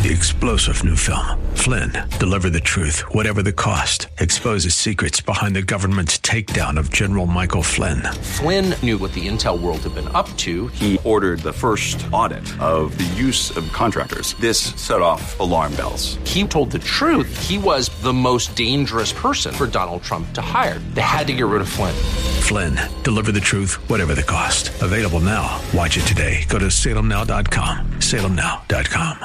The explosive new film, Flynn, deliver the truth, whatever the cost, exposes secrets behind the government's takedown of General Michael Flynn. Flynn knew what the intel world had been up to. He ordered the first audit of the use of contractors. This set off alarm bells. He told the truth. He was the most dangerous person for Donald Trump to hire. They had to get rid of Flynn. Flynn, deliver the truth, whatever the cost. Available now. Watch it today. Go to salemnow.com. salemnow.com.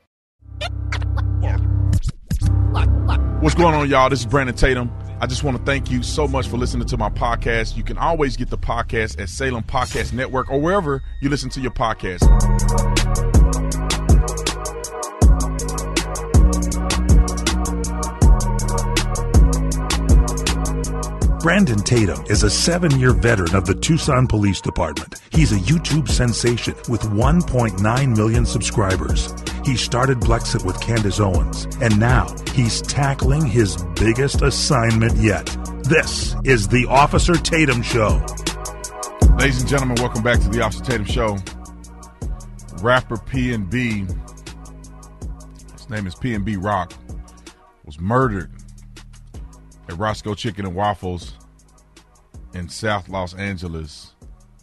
What's going on, y'all? This is Brandon Tatum. I just want to thank you so much for listening to my podcast. You can always get the podcast at Salem Podcast Network or wherever you listen to your podcast. Brandon Tatum is a 7-year veteran of the Tucson Police Department. He's a YouTube sensation with 1.9 million subscribers. He started Blexit with Candace Owens, and now he's tackling his biggest assignment yet. This is the Officer Tatum Show. Ladies and gentlemen, welcome back to the Officer Tatum Show. Rapper P&B, his name is P&B Rock, was murdered at Roscoe Chicken and Waffles in South Los Angeles.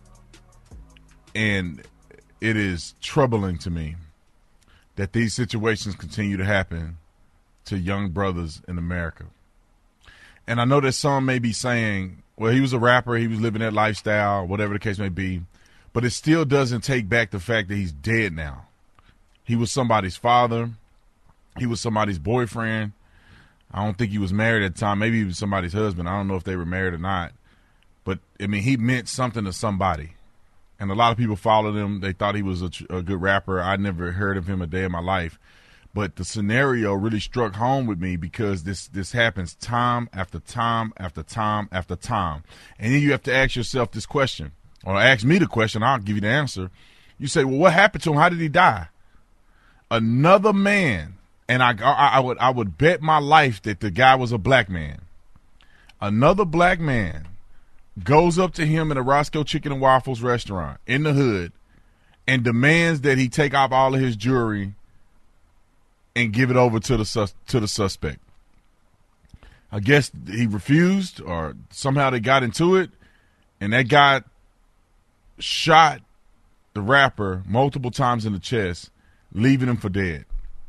And it is troubling to me that these situations continue to happen to young brothers in America. And I know that some may be saying, well, he was a rapper, he was living that lifestyle, whatever the case may be, but it still doesn't take back the fact that he's dead now. He was somebody's father. He was somebody's boyfriend. I don't think he was married at the time. Maybe he was somebody's husband. I don't know if they were married or not. But, I mean, he meant something to somebody. And a lot of people followed him. They thought he was a good rapper. I never heard of him a day in my life. But the scenario really struck home with me because this happens time after time after time after time. And then you have to ask yourself this question, or ask me the question. I'll give you the answer. You say, well, what happened to him? How did he die? Another man. And I would bet my life that the guy was a black man. Another black man goes up to him in a Roscoe Chicken and Waffles restaurant in the hood and demands that he take off all of his jewelry and give it over to the suspect. I guess he refused, or somehow they got into it, and that guy shot the rapper multiple times in the chest, leaving him for dead.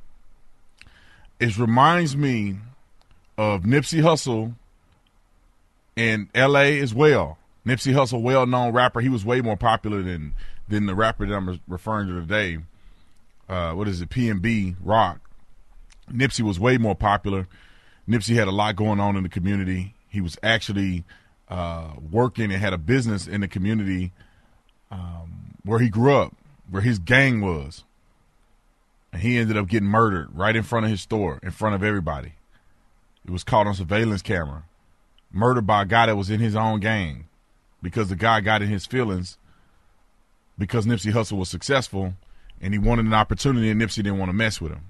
It reminds me of Nipsey Hussle in L.A. as well. Nipsey Hussle, well-known rapper. He was way more popular than the rapper that I'm referring to today. P&B Rock. Nipsey was way more popular. Nipsey had a lot going on in the community. He was actually working and had a business in the community where he grew up, where his gang was. And he ended up getting murdered right in front of his store, in front of everybody. It was caught on surveillance camera. Murdered by a guy that was in his own gang because the guy got in his feelings because Nipsey Hussle was successful and he wanted an opportunity and Nipsey didn't want to mess with him.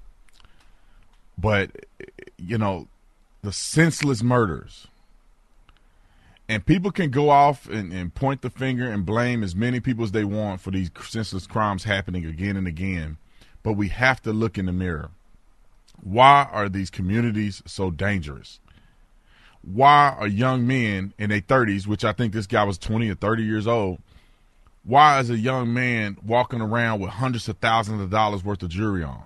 But, you know, the senseless murders. And people can go off and point the finger and blame as many people as they want for these senseless crimes happening again and again. But we have to look in the mirror. Why are these communities so dangerous? Why are young men in their 30s, which I think this guy was 20 or 30 years old, why is a young man walking around with hundreds of thousands of dollars worth of jewelry on?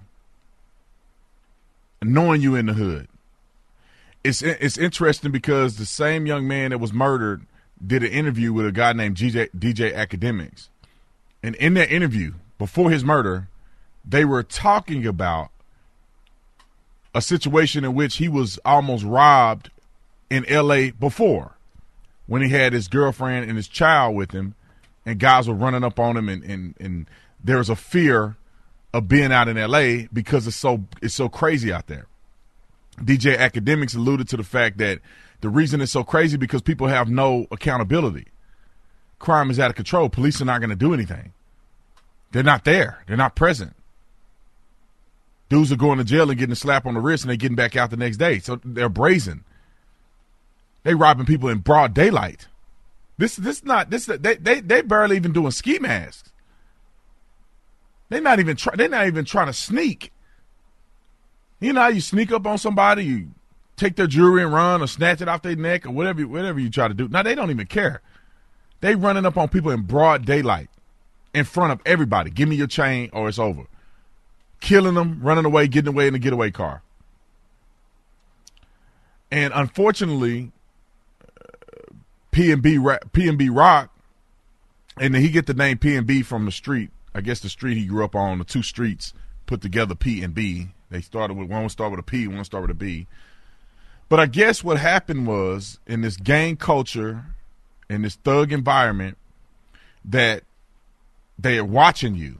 Knowing you in the hood. It's interesting because the same young man that was murdered did an interview with a guy named DJ Academics. And in that interview, before his murder, they were talking about a situation in which he was almost robbed in L.A. before, when he had his girlfriend and his child with him, and guys were running up on him, and there was a fear of being out in L.A. because it's so crazy out there. DJ Academics alluded to the fact that the reason it's so crazy because people have no accountability. Crime is out of control. Police are not going to do anything. They're not there. They're not present. Dudes are going to jail and getting a slap on the wrist, and they're getting back out the next day. So they're brazen. They robbing people in broad daylight. They barely even doing ski masks. They're not even trying to sneak. You know how you sneak up on somebody, you take their jewelry and run, or snatch it off their neck, or whatever you try to do. Now, they don't even care. They running up on people in broad daylight in front of everybody. Give me your chain or it's over. Killing them, running away, getting away in the getaway car. And unfortunately, P&B Rock, and then he get the name P&B from the street. I guess the street he grew up on, the two streets put together, P&B. They started with, one start with a P, one start with a B. But I guess what happened was, in this gang culture, in this thug environment, that they are watching you.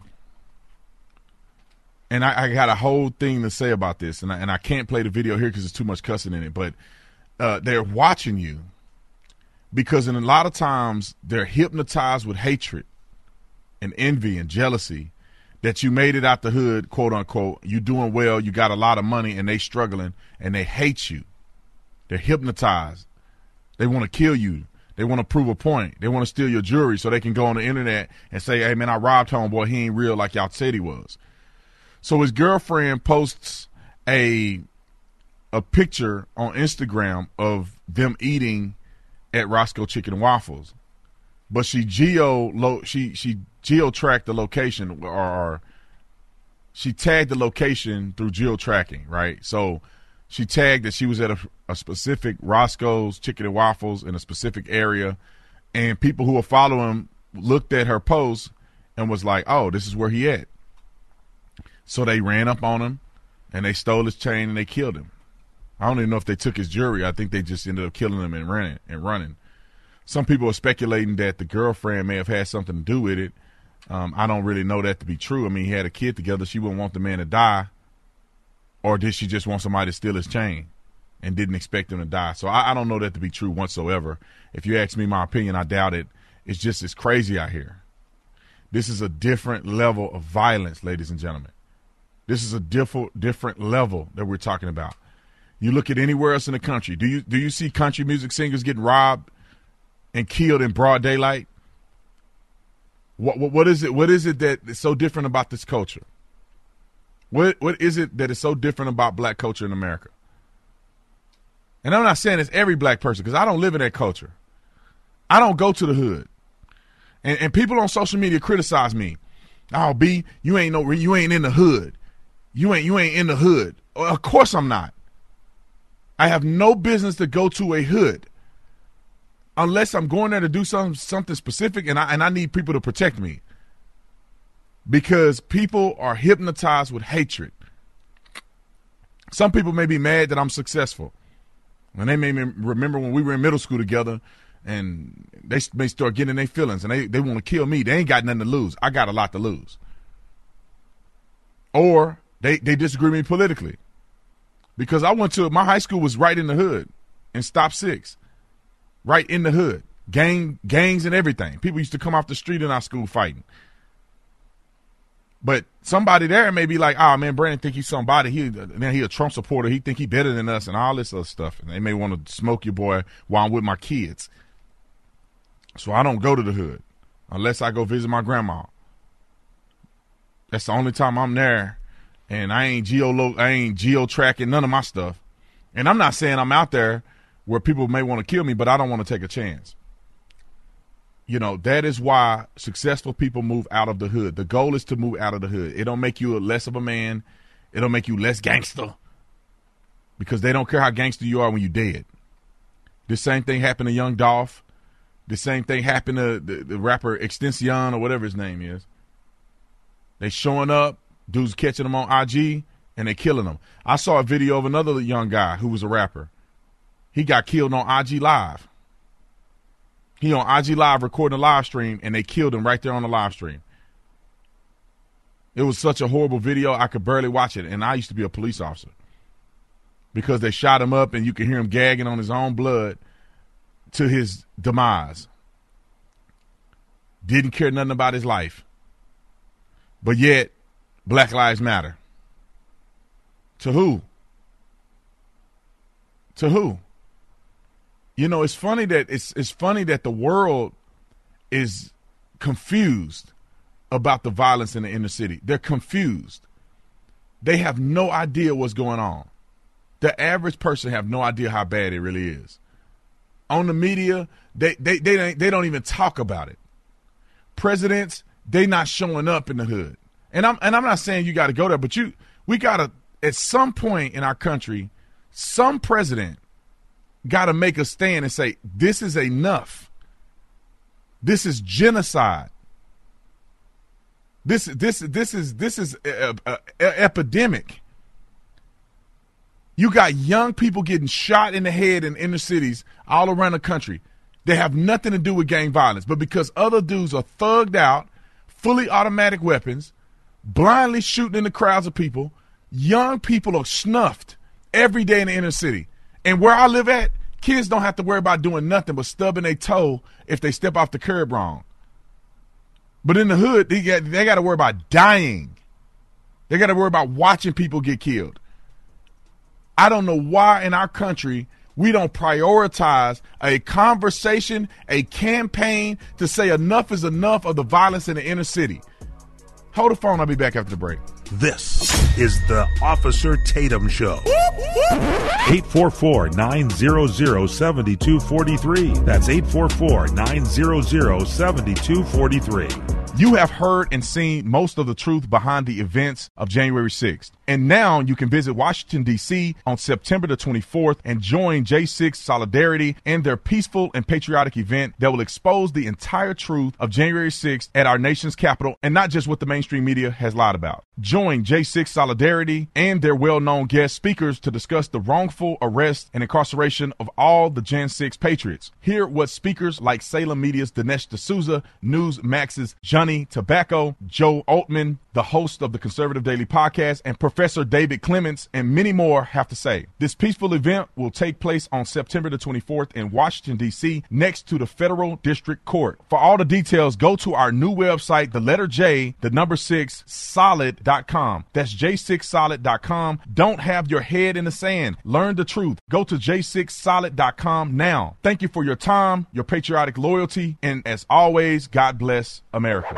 And I got a whole thing to say about this, and I can't play the video here because there's too much cussing in it, but they're watching you because in a lot of times they're hypnotized with hatred and envy and jealousy that you made it out the hood, quote unquote, you doing well, you got a lot of money, and they struggling, and they hate you. They're hypnotized. They want to kill you. They want to prove a point. They want to steal your jewelry so they can go on the internet and say, hey, man, I robbed homeboy. He ain't real like y'all said he was. So his girlfriend posts a picture on Instagram of them eating at Roscoe Chicken and Waffles. But she geo-tracked the location, or she tagged the location through geo-tracking, right? So she tagged that she was at a specific Roscoe's Chicken and Waffles in a specific area, and people who were following looked at her post and was like, oh, this is where he at. So they ran up on him, and they stole his chain, and they killed him. I don't even know if they took his jewelry. I think they just ended up killing him and running. Some people are speculating that the girlfriend may have had something to do with it. I don't really know that to be true. I mean, he had a kid together. She wouldn't want the man to die. Or did she just want somebody to steal his chain and didn't expect him to die? So I don't know that to be true whatsoever. If you ask me my opinion, I doubt it. It's crazy out here. This is a different level of violence, ladies and gentlemen. This is a different level that we're talking about. You look at anywhere else in the country. Do you see country music singers getting robbed and killed in broad daylight? What is it? What is it that is so different about this culture? What is it that is so different about black culture in America? And I'm not saying it's every black person, because I don't live in that culture. I don't go to the hood, and people on social media criticize me. Oh, B, you ain't in the hood. You ain't in the hood. Well, of course I'm not. I have no business to go to a hood unless I'm going there to do something specific, and I need people to protect me, because people are hypnotized with hatred. Some people may be mad that I'm successful, and they may remember when we were in middle school together, and they may start getting in their feelings, and they want to kill me. They ain't got nothing to lose. I got a lot to lose. Or they disagree with me politically, because my high school was right in the hood in Stop 6, right in the hood, gangs and everything. People used to come off the street in our school fighting. But somebody there may be like, oh, man, Brandon think he's somebody. He a Trump supporter. He think he better than us and all this other stuff. And they may want to smoke your boy while I'm with my kids. So I don't go to the hood unless I go visit my grandma. That's the only time I'm there. And I ain't geo-tracking none of my stuff. And I'm not saying I'm out there where people may want to kill me, but I don't want to take a chance. You know, that is why successful people move out of the hood. The goal is to move out of the hood. It don't make you less of a man. It don't make you less gangster, because they don't care how gangster you are when you're dead. The same thing happened to Young Dolph. The same thing happened to the rapper Extension, or whatever his name is. They showing up, dudes catching them on IG, and they killing them. I saw a video of another young guy who was a rapper. He got killed on IG Live. He on IG Live recording a live stream, and they killed him right there on the live stream. It was such a horrible video, I could barely watch it, and I used to be a police officer, because they shot him up, and you can hear him gagging on his own blood to his demise. Didn't care nothing about his life. But yet, Black Lives Matter. To who? To who? You know, it's funny that the world is confused about the violence in the inner city. They're confused. they have no idea what's going on. The average person have no idea how bad it really is. On the media, they don't even talk about it. Presidents, they not showing up in the hood. And I'm not saying you got to go there, but we got to, at some point in our country, some president got to make a stand and say, this is enough. This is genocide. This is an epidemic. You got young people getting shot in the head in inner cities all around the country. They have nothing to do with gang violence, but because other dudes are thugged out, fully automatic weapons, blindly shooting in the crowds of people, young people are snuffed every day in the inner city. And where I live at, kids don't have to worry about doing nothing but stubbing their toe if they step off the curb wrong. But in the hood, they got to worry about dying. They got to worry about watching people get killed. I don't know why in our country we don't prioritize a conversation, a campaign to say enough is enough of the violence in the inner city. Hold the phone. I'll be back after the break. This is the Officer Tatum Show. 844-900-7243. That's 844-900-7243. You have heard and seen most of the truth behind the events of January 6th. And now you can visit Washington, D.C. on September the 24th and join J6 Solidarity in their peaceful and patriotic event that will expose the entire truth of January 6th at our nation's capital and not just what the mainstream media has lied about. Join J6 Solidarity and their well-known guest speakers to discuss the wrongful arrest and incarceration of all the Jan 6 patriots. Hear what speakers like Salem Media's Dinesh D'Souza, Newsmax's Johnny Tobacco, Joe Altman, the host of the Conservative Daily Podcast, and Professor David Clements, and many more have to say. This peaceful event will take place on September the 24th in Washington, D.C., next to the Federal District Court. For all the details, go to our new website, the letter J, the number 6, solid.com. That's j6solid.com. Don't have your head in the sand. Learn the truth. Go to j6solid.com now. Thank you for your time, your patriotic loyalty, and as always, God bless America.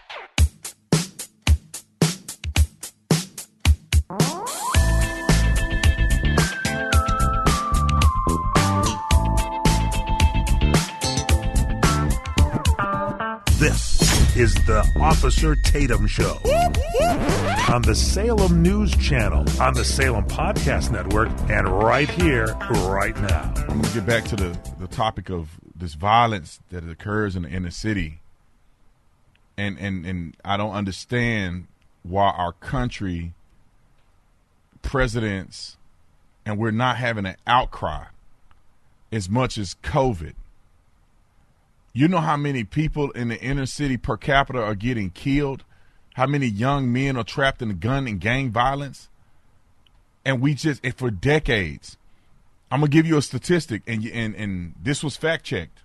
This is the Officer Tatum Show on the Salem News Channel, on the Salem Podcast Network, and right here, right now. I'm going to get back to the topic of this violence that occurs in the inner city. And I don't understand why our country, presidents, and we're not having an outcry as much as COVID. You know how many people in the inner city per capita are getting killed? How many young men are trapped in the gun and gang violence? And for decades, I'm going to give you a statistic, and this was fact-checked.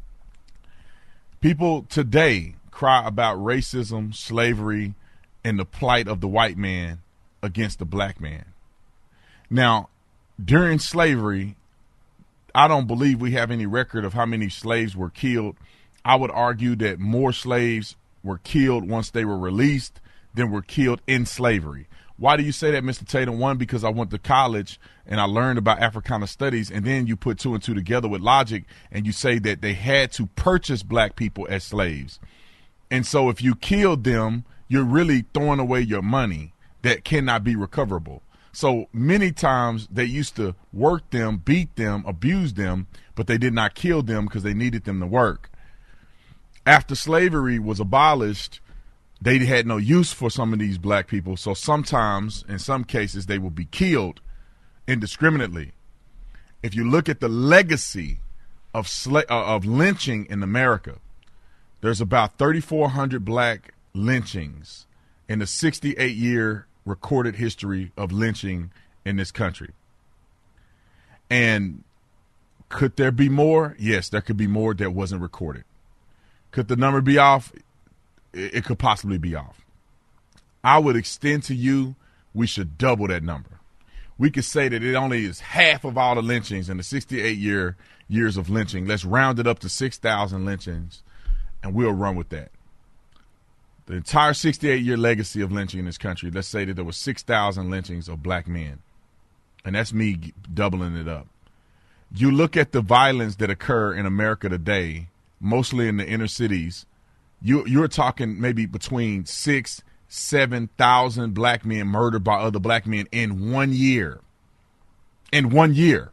People today cry about racism, slavery, and the plight of the white man against the black man. Now, during slavery, I don't believe we have any record of how many slaves were killed. I would argue that more slaves were killed once they were released than were killed in slavery. Why do you say that, Mr. Tatum? One, because I went to college and I learned about Africana studies, and then you put two and two together with logic and you say that they had to purchase black people as slaves. And so if you killed them, you're really throwing away your money that cannot be recoverable. So many times they used to work them, beat them, abuse them, but they did not kill them because they needed them to work. After slavery was abolished, they had no use for some of these black people. So sometimes, in some cases, they will be killed indiscriminately. If you look at the legacy of lynching in America, there's about 3,400 black lynchings in the 68-year recorded history of lynching in this country. And could there be more? Yes, there could be more that wasn't recorded. Could the number be off? It could possibly be off. I would extend to you, we should double that number. We could say that it only is half of all the lynchings in the 68 years of lynching. Let's round it up to 6,000 lynchings, and we'll run with that. the entire 68-year legacy of lynching in this country, let's say that there were 6,000 lynchings of black men. And that's me doubling it up. You look at the violence that occur in America today, mostly in the inner cities, you're talking maybe between 6,000-7,000 black men murdered by other black men in 1 year. In 1 year.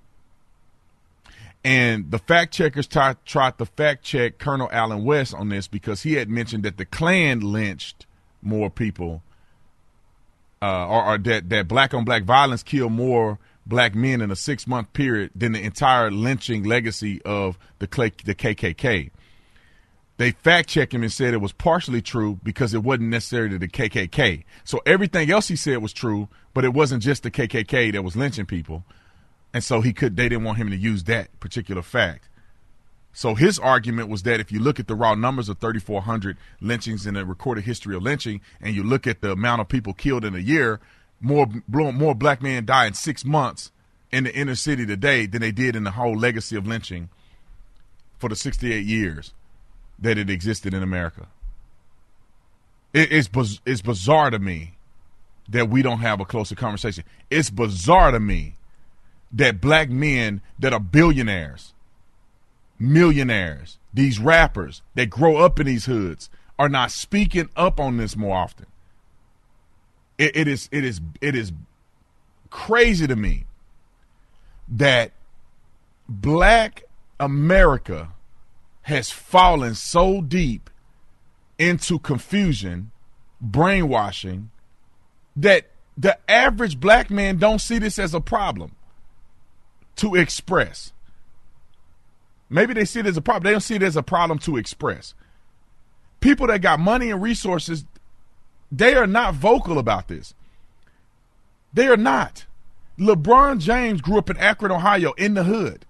And the fact checkers tried to fact check Colonel Allen West on this because he had mentioned that the Klan lynched more people, or that black on black violence killed more black men in a 6-month period than the entire lynching legacy of the KKK. They fact checked him and said it was partially true because it wasn't necessarily the KKK. So everything else he said was true, but it wasn't just the KKK that was lynching people. And so they didn't want him to use that particular fact. So his argument was that if you look at the raw numbers of 3,400 lynchings in the recorded history of lynching, and you look at the amount of people killed in a year, more black men die in 6 months in the inner city today than they did in the whole legacy of lynching for the 68 years that it existed in America. It's bizarre to me that we don't have a closer conversation. It's bizarre to me that black men that are billionaires, millionaires, these rappers that grow up in these hoods are not speaking up on this more often. It is crazy to me that black America has fallen so deep into confusion, brainwashing, that the average black man don't see this as a problem to express. Maybe they see it as a problem. They don't see it as a problem to express. People that got money and resources, they are not vocal about this. They are not. LeBron James grew up in Akron, Ohio, in the hood.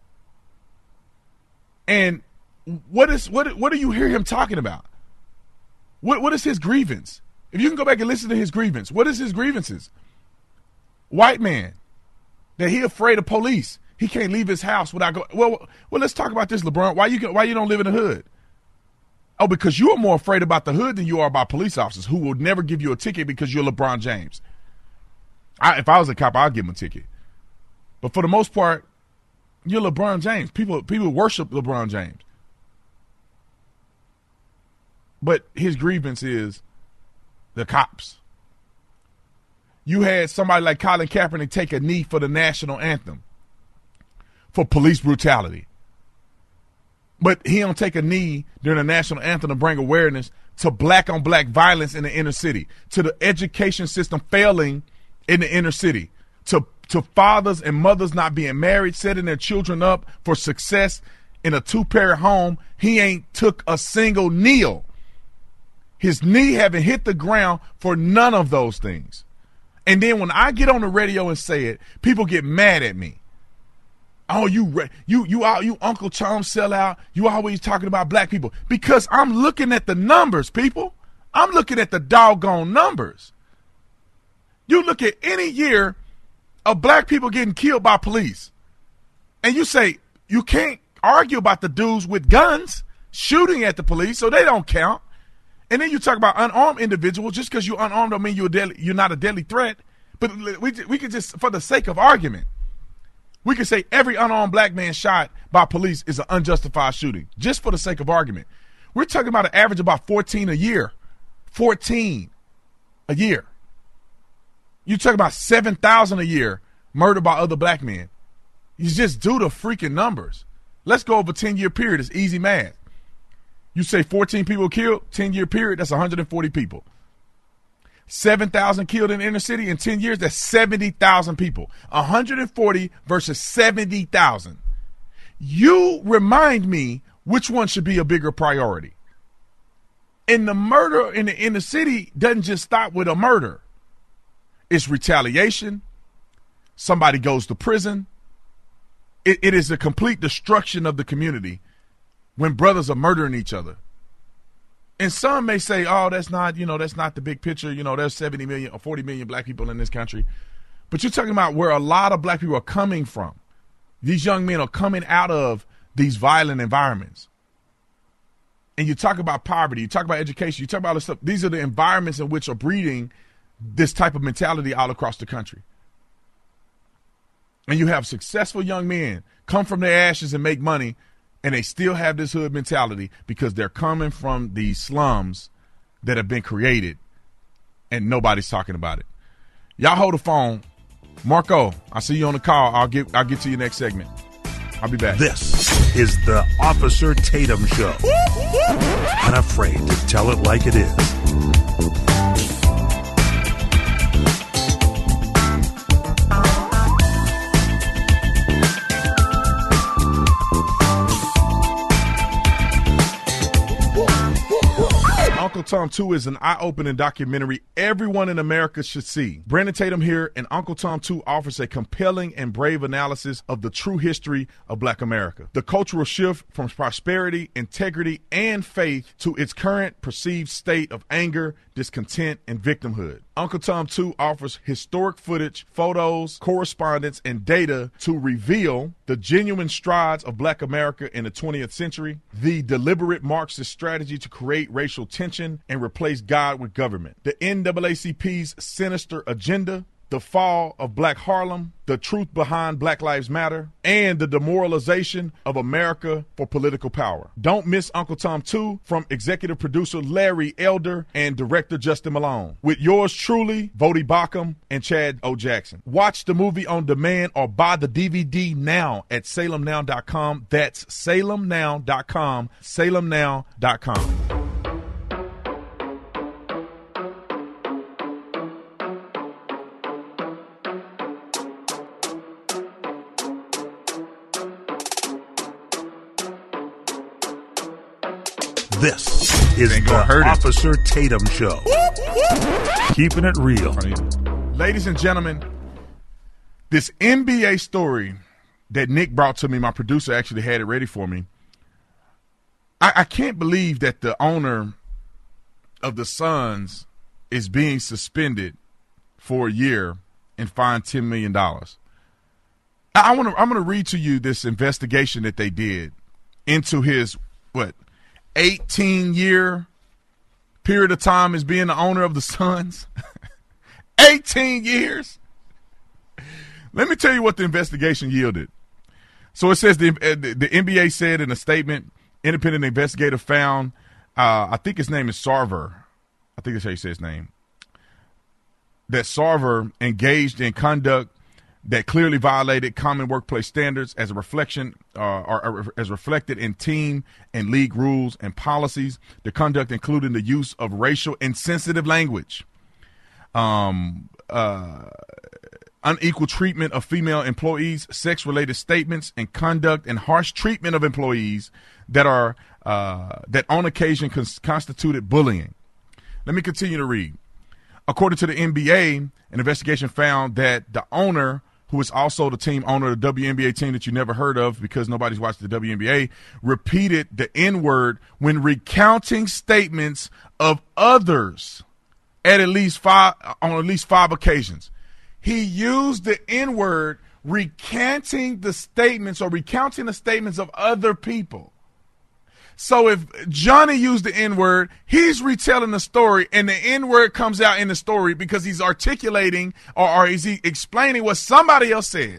And what do you hear him talking about? What is his grievance? If you can go back and listen to his grievance, what is his grievances? White man. That he afraid of police. He can't leave his house without going. Well, let's talk about this, LeBron. Why you don't live in the hood? Oh, because you are more afraid about the hood than you are about police officers who will never give you a ticket because you're LeBron James. If I was a cop, I'd give him a ticket. But for the most part, you're LeBron James. People worship LeBron James. But his grievance is the cops. You had somebody like Colin Kaepernick take a knee for the national anthem for police brutality. But he don't take a knee during the national anthem to bring awareness to black on black violence in the inner city, to the education system failing in the inner city, to fathers and mothers not being married, setting their children up for success in a 2-parent home. He ain't took a single kneel. His knee haven't hit the ground for none of those things. And then when I get on the radio and say it, people get mad at me. Oh, you Uncle Tom sellout. You always talking about black people. Because I'm looking at the numbers, people. I'm looking at the doggone numbers. You look at any year of black people getting killed by police, and you say you can't argue about the dudes with guns shooting at the police, so they don't count. And then you talk about unarmed individuals. Just because you're unarmed don't mean you're not a deadly threat. But we could just, for the sake of argument, we could say every unarmed black man shot by police is an unjustified shooting, just for the sake of argument. We're talking about an average of about 14 a year. 14 a year. You talk about 7,000 a year murdered by other black men. You just do the freaking numbers. Let's go over a 10-year period. It's easy math. You say 14 people killed, 10-year period, that's 140 people. 7,000 killed in the inner city in 10 years, that's 70,000 people. 140 versus 70,000. You remind me which one should be a bigger priority. And the murder in the inner city doesn't just stop with a murder. It's retaliation. Somebody goes to prison. It is a complete destruction of the community when brothers are murdering each other. And some may say, oh, that's not the big picture. There's 70 million or 40 million black people in this country. But you're talking about where a lot of black people are coming from. These young men are coming out of these violent environments. and you talk about poverty, you talk about education, you talk about all this stuff. These are the environments in which are breeding this type of mentality all across the country. And you have successful young men come from their ashes and make money, and they still have this hood mentality because they're coming from these slums that have been created, and nobody's talking about it. Y'all hold the phone. Marco, I see you on the call. I'll get to your next segment. I'll be back. This is the Officer Tatum Show. Unafraid to tell it like it is. Uncle Tom 2 is an eye-opening documentary everyone in America should see. Brandon Tatum here, and Uncle Tom 2 offers a compelling and brave analysis of the true history of Black America. The cultural shift from prosperity, integrity, and faith to its current perceived state of anger, discontent, and victimhood. Uncle Tom 2 offers historic footage, photos, correspondence, and data to reveal the genuine strides of Black America in the 20th century, the deliberate Marxist strategy to create racial tension and replace God with government, the NAACP's sinister agenda, the fall of Black Harlem, the truth behind Black Lives Matter, and the demoralization of America for political power. Don't miss Uncle Tom 2 from executive producer Larry Elder and director Justin Malone, with yours truly, Vody Bacham and Chad O. Jackson. Watch the movie on demand or buy the DVD now at salemnow.com. That's salemnow.com, salemnow.com. This is the Officer Tatum Show. Keeping it real. Ladies and gentlemen, this NBA story that Nick brought to me, my producer actually had it ready for me. I can't believe that the owner of the Suns is being suspended for a year and fined $10 million. I'm gonna read to you this investigation that they did into his 18-year period of time as being the owner of the Suns. 18 years. Let me tell you what the investigation yielded. So it says the NBA said in a statement, independent investigator found, I think his name is Sarver. I think that's how you say his name. That Sarver engaged in conduct that clearly violated common workplace standards as a reflection or as reflected in team and league rules and policies. The conduct including the use of racial insensitive language, unequal treatment of female employees, sex-related statements and conduct, and harsh treatment of employees that are that on occasion constituted bullying. Let me continue to read. According to the NBA, an investigation found that the owner, who is also the team owner of the WNBA team that you never heard of because nobody's watched the WNBA, repeated the N-word when recounting statements of others on at least five occasions. He used the N-word recounting the statements of other people. So if Johnny used the N-word, he's retelling the story, and the N-word comes out in the story because he's articulating or is he explaining what somebody else said.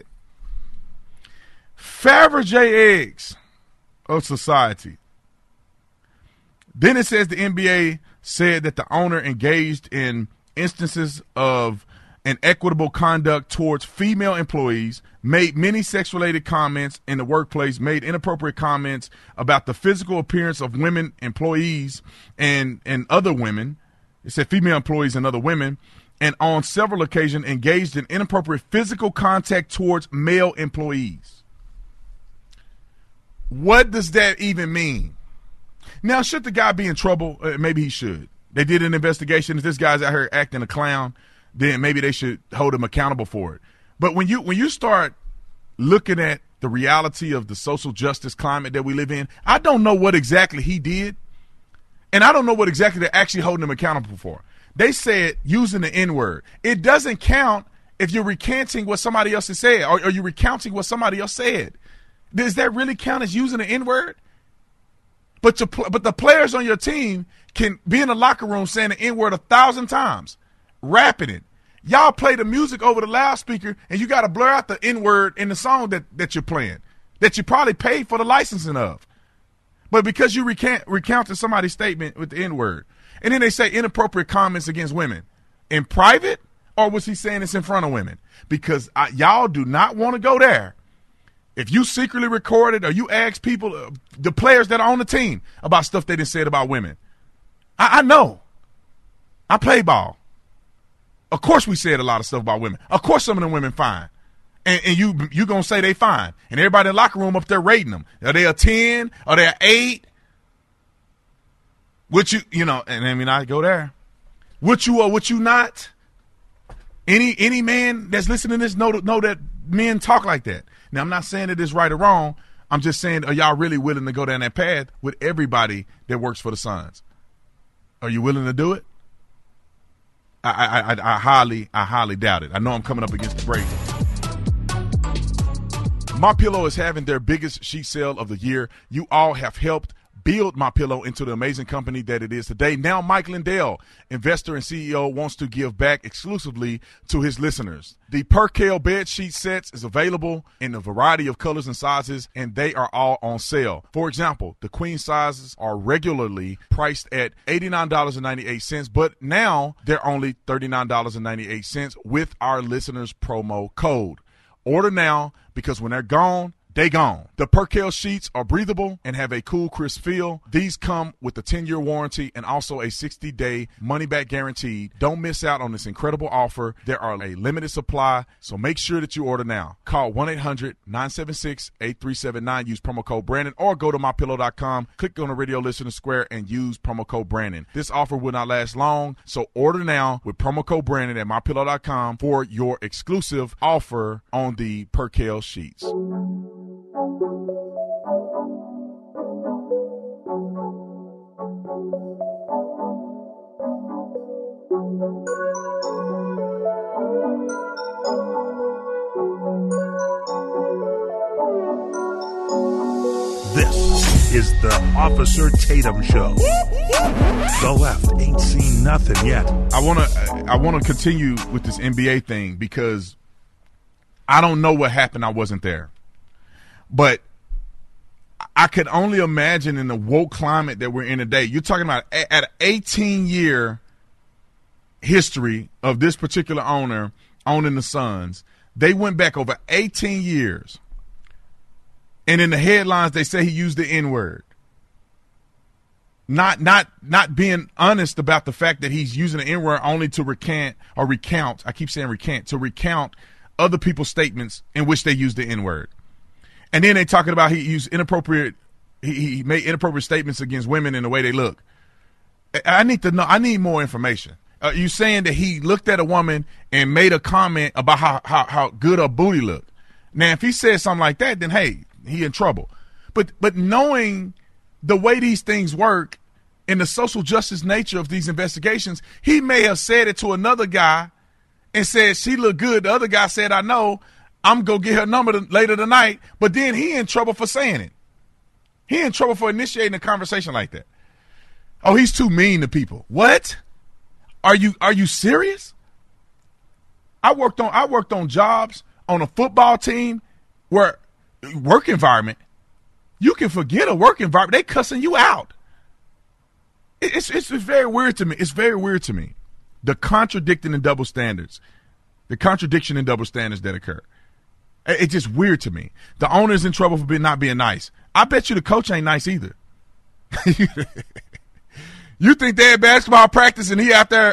Fabergé eggs of society. Then it says the NBA said that the owner engaged in instances of inequitable conduct towards female employees, made many sex-related comments in the workplace, made inappropriate comments about the physical appearance of women employees and other women. It said female employees and other women, and on several occasions engaged in inappropriate physical contact towards male employees. What does that even mean? Now, should the guy be in trouble? Maybe he should. They did an investigation. If this guy's out here acting a clown, then maybe they should hold him accountable for it. But when you start looking at the reality of the social justice climate that we live in, I don't know what exactly he did, and I don't know what exactly they're actually holding him accountable for. They said using the N-word. It doesn't count if you're recanting what somebody else has said, or you're recounting what somebody else said. Does that really count as using the N-word? But the players on your team can be in the locker room saying the N-word 1,000 times, rapping it. Y'all play the music over the loudspeaker, and you got to blur out the N-word in the song that you're playing, that you probably paid for the licensing of. But because you recounted somebody's statement with the N-word, and then they say inappropriate comments against women in private, or was he saying this in front of women? Because y'all do not want to go there. If you secretly recorded or you ask people, the players that are on the team, about stuff they done said about women, I know. I play ball. Of course we said a lot of stuff about women. Of course some of them women fine. And you going to say they fine. And everybody in the locker room up there rating them. Are they a 10? Are they an 8? Would you know, and I mean, I go there. Would you or would you not? Any man that's listening to this know that men talk like that. Now, I'm not saying that it's right or wrong. I'm just saying, are y'all really willing to go down that path with everybody that works for the Suns? Are you willing to do it? I highly doubt it. I know I'm coming up against the break. MyPillow is having their biggest sheet sale of the year. You all have helped build MyPillow into the amazing company that it is today. Now Mike Lindell, investor and CEO, wants to give back exclusively to his listeners. The Percale bed sheet sets is available in a variety of colors and sizes, and they are all on sale. For example, the queen sizes are regularly priced at $89.98, but now they're only $39.98 with our listeners' promo code. Order now, because when they're gone, they gone. The Percale sheets are breathable and have a cool, crisp feel. These come with a 10-year warranty and also a 60-day money-back guarantee. Don't miss out on this incredible offer. There are a limited supply, so make sure that you order now. Call 1-800-976-8379. Use promo code Brandon, or go to MyPillow.com. Click on the radio listener square and use promo code Brandon. This offer will not last long, so order now with promo code Brandon at MyPillow.com for your exclusive offer on the Percale sheets. This is the Officer Tatum Show. The left ain't seen nothing yet. I wanna continue with this NBA thing because I don't know what happened. I wasn't there. But I could only imagine in the woke climate that we're in today. You're talking about at an 18-year history of this particular owner owning the Suns. They went back over 18 years. And in the headlines, they say he used the N-word. Not being honest about the fact that he's using the N-word only to recount, I keep saying recant, to recount other people's statements in which they used the N-word. And then they talking about he used inappropriate, he made inappropriate statements against women in the way they look. I need to know. I need more information. You saying that he looked at a woman and made a comment about how good her booty looked. Now, if he said something like that, then hey, he in trouble. But knowing the way these things work and the social justice nature of these investigations, he may have said it to another guy and said she looked good. The other guy said, I know. I'm going to get her number later tonight, but then he in trouble for saying it. He in trouble for initiating a conversation like that. Oh, he's too mean to people. What? Are you serious? I worked on jobs on a football team where work environment, you can forget a work environment. They cussing you out. It's very weird to me. It's very weird to me. The contradicting and double standards, the contradiction and double standards that occur. It's just weird to me. The owner's in trouble for not being nice. I bet you the coach ain't nice either. You think they had basketball practice and he out there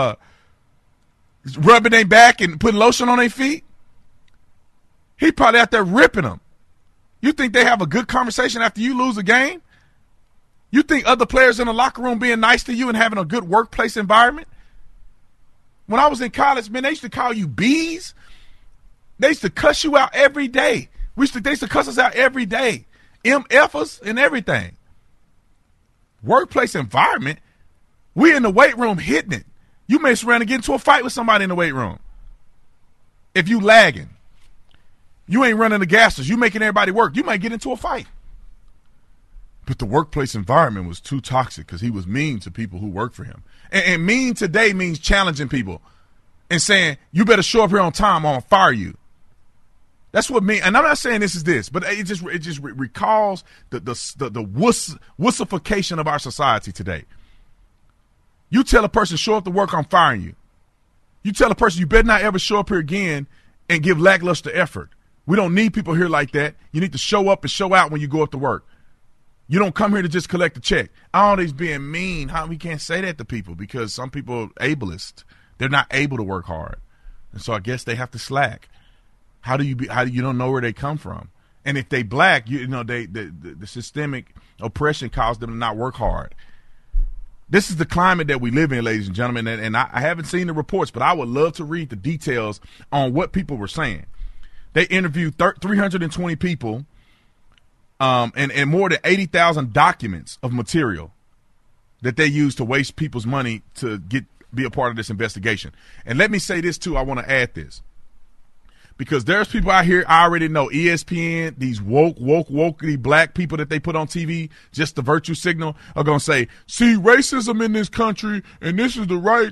rubbing their back and putting lotion on their feet? He probably out there ripping them. You think they have a good conversation after you lose a game? You think other players in the locker room being nice to you and having a good workplace environment? When I was in college, man, they used to call you bees. They used to cuss you out every day. They used to cuss us out every day. MFers and everything. Workplace environment, we in the weight room hitting it. You may surround and get into a fight with somebody in the weight room. If you lagging, you ain't running the gases. You making everybody work. You might get into a fight. But the workplace environment was too toxic because he was mean to people who work for him. And mean today means challenging people and saying, you better show up here on time or I'll fire you. That's what mean. And I'm not saying this is this, but it just recalls the wussification of our society today. You tell a person, show up to work, I'm firing you. You tell a person, you better not ever show up here again and give lackluster effort. We don't need people here like that. You need to show up and show out when you go up to work. You don't come here to just collect a check. Always being mean. How we can't say that to people because some people are ableist. They're not able to work hard. And so I guess they have to slack. How do you don't know where they come from? And if they black, the systemic oppression caused them to not work hard. This is the climate that we live in, ladies and gentlemen, and I haven't seen the reports, but I would love to read the details on what people were saying. They interviewed 320 people and more than 80,000 documents of material that they used to waste people's money to be a part of this investigation. And let me say this, too. I want to add this. Because there's people out here, I already know, ESPN, these wokey black people that they put on TV, just the virtue signal, are going to say, see, racism in this country, and this is the right,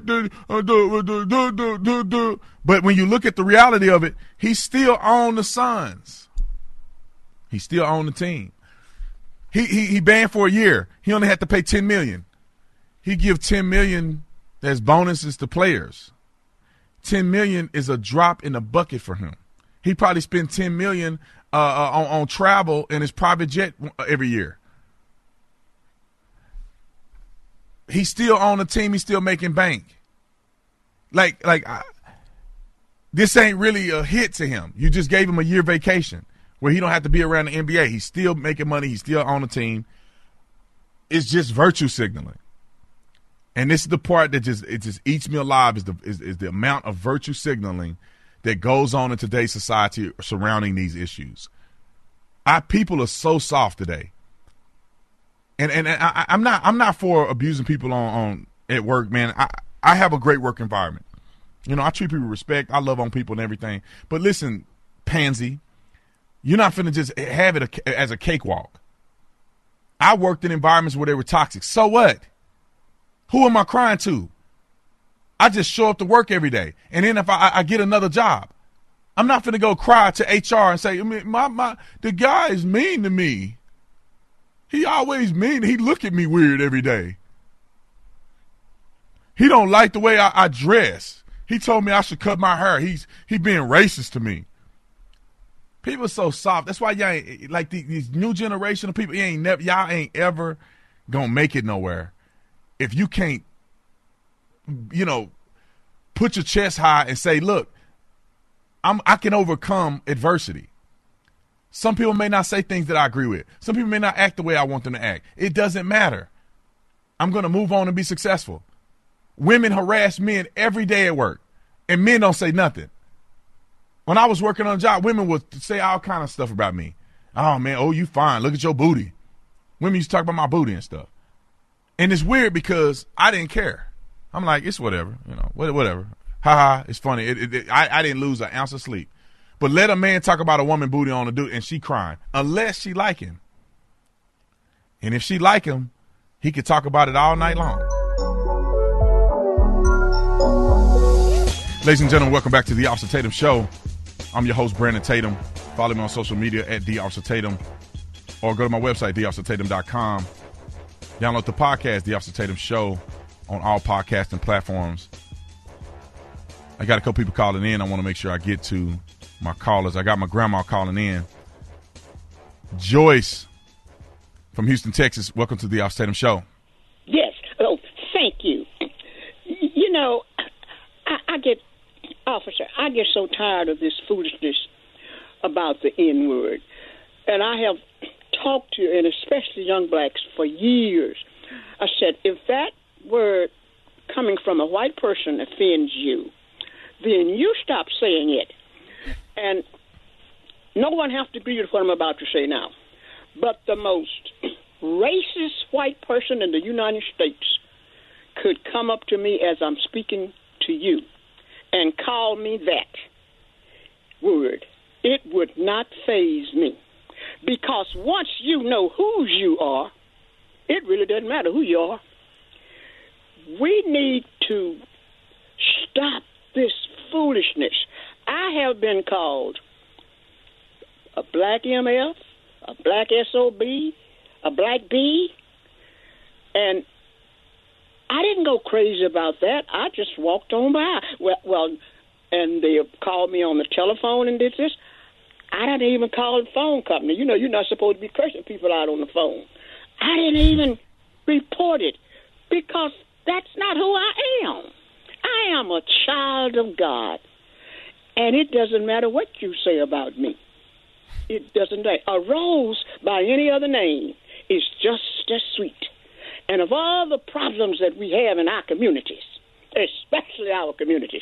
But when you look at the reality of it, he still owned the Suns. He still owned the team. He banned for a year. He only had to pay $10 million. He give $10 million as bonuses to players. $10 million is a drop in the bucket for him. He probably spent $10 million on travel in his private jet every year. He's still on the team. He's still making bank. This ain't really a hit to him. You just gave him a year vacation where he don't have to be around the NBA. He's still making money. He's still on the team. It's just virtue signaling. And this is the part that just eats me alive is the amount of virtue signaling that goes on in today's society surrounding these issues. Our people are so soft today, and I'm not for abusing people on at work, man. I have a great work environment. I treat people with respect. I love on people and everything. But listen, pansy, you're not finna just have it as a cakewalk. I worked in environments where they were toxic. So what? Who am I crying to? I just show up to work every day. And then if I get another job, I'm not going to go cry to HR and say, the guy is mean to me. He always mean. He look at me weird every day. He don't like the way I dress. He told me I should cut my hair. He being racist to me. People are so soft. That's why y'all ain't, like these new generation of people, y'all ain't ever going to make it nowhere. If you can't, put your chest high and say, look, I can overcome adversity. Some people may not say things that I agree with. Some people may not act the way I want them to act. It doesn't matter. I'm going to move on and be successful. Women harass men every day at work, and men don't say nothing. When I was working on a job, women would say all kind of stuff about me. Oh, man, you fine. Look at your booty. Women used to talk about my booty and stuff. And it's weird because I didn't care. I'm like, it's whatever, whatever. Ha, it's funny. I didn't lose an ounce of sleep. But let a man talk about a woman booty on a dude and she crying, unless she like him. And if she like him, he could talk about it all night long. Ladies and gentlemen, welcome back to the Officer Tatum Show. I'm your host, Brandon Tatum. Follow me on social media at The Tatum, or go to my website, theofficertatum.com. Download the podcast, The Officer Tatum Show, on all podcasting platforms. I got a couple people calling in. I want to make sure I get to my callers. I got my grandma calling in. Joyce from Houston, Texas. Welcome to The Officer Tatum Show. Yes. Oh, thank you. I get so tired of this foolishness about the N-word. And I have talked to, and especially young blacks, for years. I said, if that word coming from a white person offends you, then you stop saying it. And no one has to agree with what I'm about to say now. But the most racist white person in the United States could come up to me as I'm speaking to you and call me that word. It would not faze me. Because once you know whose you are, It really doesn't matter who you are. We need to stop this foolishness. I have been called a black MF, a black SOB, a black B, and I didn't go crazy about that. I just walked on by. Well, and they called me on the telephone and did this. I didn't even call the phone company. You know, you're not supposed to be cursing people out on the phone. I didn't even report it because that's not who I am. I am a child of God, and it doesn't matter what you say about me. It doesn't matter. A rose by any other name is just as sweet. And of all the problems that we have in our communities, especially our communities,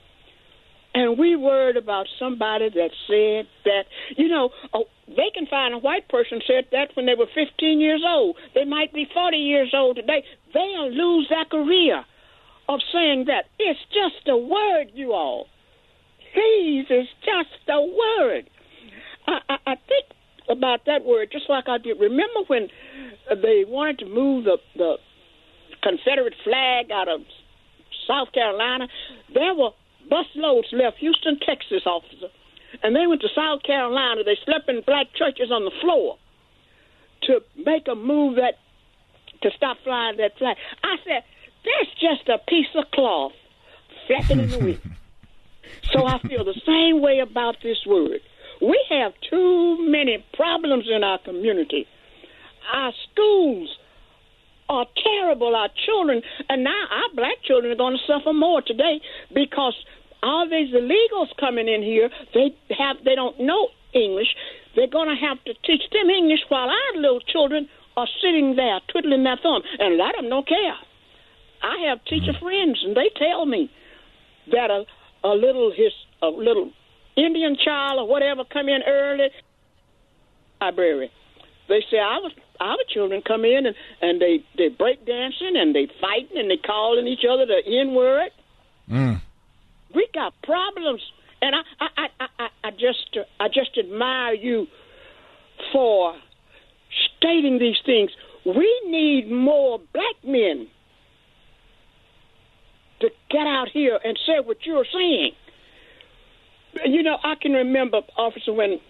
and we worried about somebody that said that, they can find a white person said that when they were 15 years old. They might be 40 years old today. They'll lose their career of saying that. It's just a word, you all. Please, it's just a word. I think about that word just like I did. Remember when they wanted to move the Confederate flag out of South Carolina? There were busloads left Houston, Texas, officer, and they went to South Carolina. They slept in black churches on the floor to make a move to stop flying that flag. I said, that's just a piece of cloth flapping in the wind. So I feel the same way about this word. We have too many problems in our community. Our schools are terrible. Our children, and now our black children are going to suffer more today because all these illegals coming in here, they don't know English. They're going to have to teach them English while our little children are sitting there twiddling their thumb, and a lot of them don't care. I have teacher friends, and they tell me that a little Indian child or whatever come in early library. They say our children come in and they break dancing and they fighting and they calling each other the N-word. We got problems, and I just admire you for stating these things. We need more black men to get out here and say what you're saying. I can remember, officer, when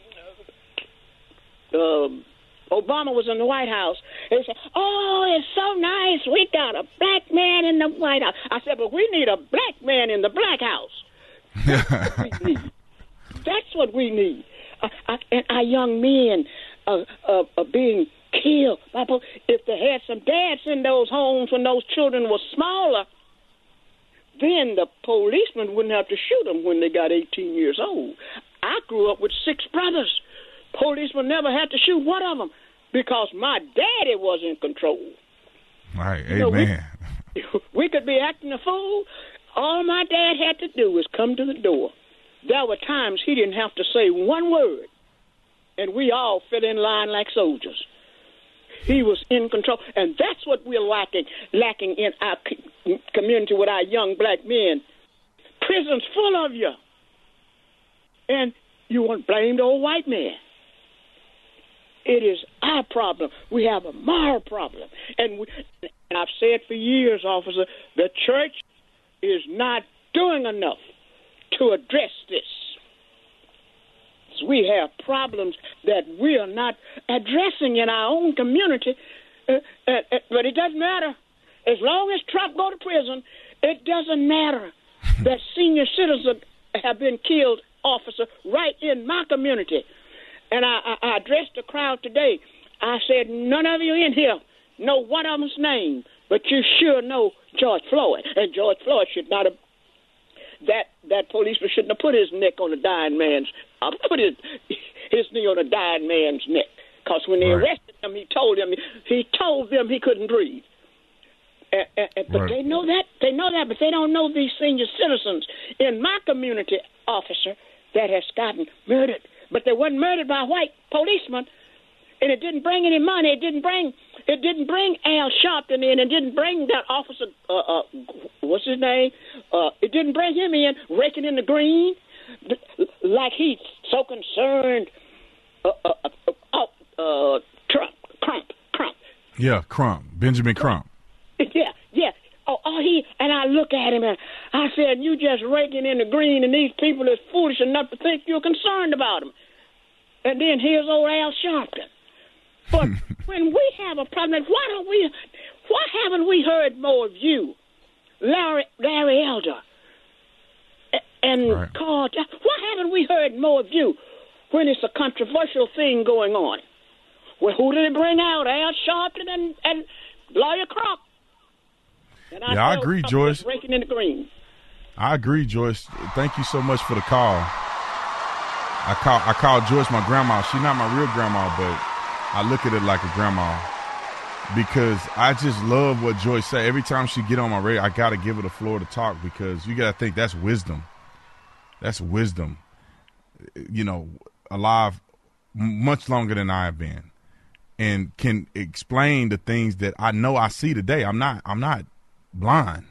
Obama was in the White House, they said, oh, it's so nice, we got a black man in the White House. I said, but we need a black man in the black house. That's what we need. And our young men are being killed. If they had some dads in those homes when those children were smaller, then the policemen wouldn't have to shoot them when they got 18 years old. I grew up with 6 brothers. Policemen never had to shoot one of them because my daddy was in control. Right, amen. We could be acting a fool. All my dad had to do was come to the door. There were times he didn't have to say one word, and we all fit in line like soldiers. He was in control, and that's what we're lacking in our community with our young black men. Prisons full of you, and you want to blame the old white man. It is our problem. We have a moral problem, and I've said for years, officer, the church is not doing enough to address this. We have problems that we are not addressing in our own community, but it doesn't matter. As long as Trump go to prison, it doesn't matter that senior citizens have been killed, officer, right in my community. And I addressed the crowd today. I said, none of you in here know one of them's name, but you sure know George Floyd. And George Floyd should not have, that policeman shouldn't have put his neck on the dying man's, put his knee on the dying man's neck. Because when they arrested him, he told them he couldn't breathe. But they know that, but they don't know these senior citizens in my community, officer, that has gotten murdered. But they wasn't murdered by white policemen, and it didn't bring any money. It didn't bring Al Sharpton in. It didn't bring that officer. What's his name? It didn't bring him in raking in the green, like he's so concerned. Trump. Yeah, Crump, Benjamin Crump. Yeah. And I look at him and I said, you just raking in the green, and these people is foolish enough to think you're concerned about them. And then here's old Al Sharpton. But when we have a problem, why haven't we heard more of you, Larry Elder, and right. Carl? Why haven't we heard more of you when it's a controversial thing going on? Well, who did it bring out? Al Sharpton and Lawyer Crump. Yeah, I agree, Joyce. Breaking in the green. I agree, Joyce. Thank you so much for the call. I call Joyce my grandma. She's not my real grandma, but I look at it like a grandma because I just love what Joyce said. Every time she get on my radio, I got to give her the floor to talk because you got to think that's wisdom. That's wisdom. You know, alive much longer than I have been and can explain the things that I know I see today. I'm not blind.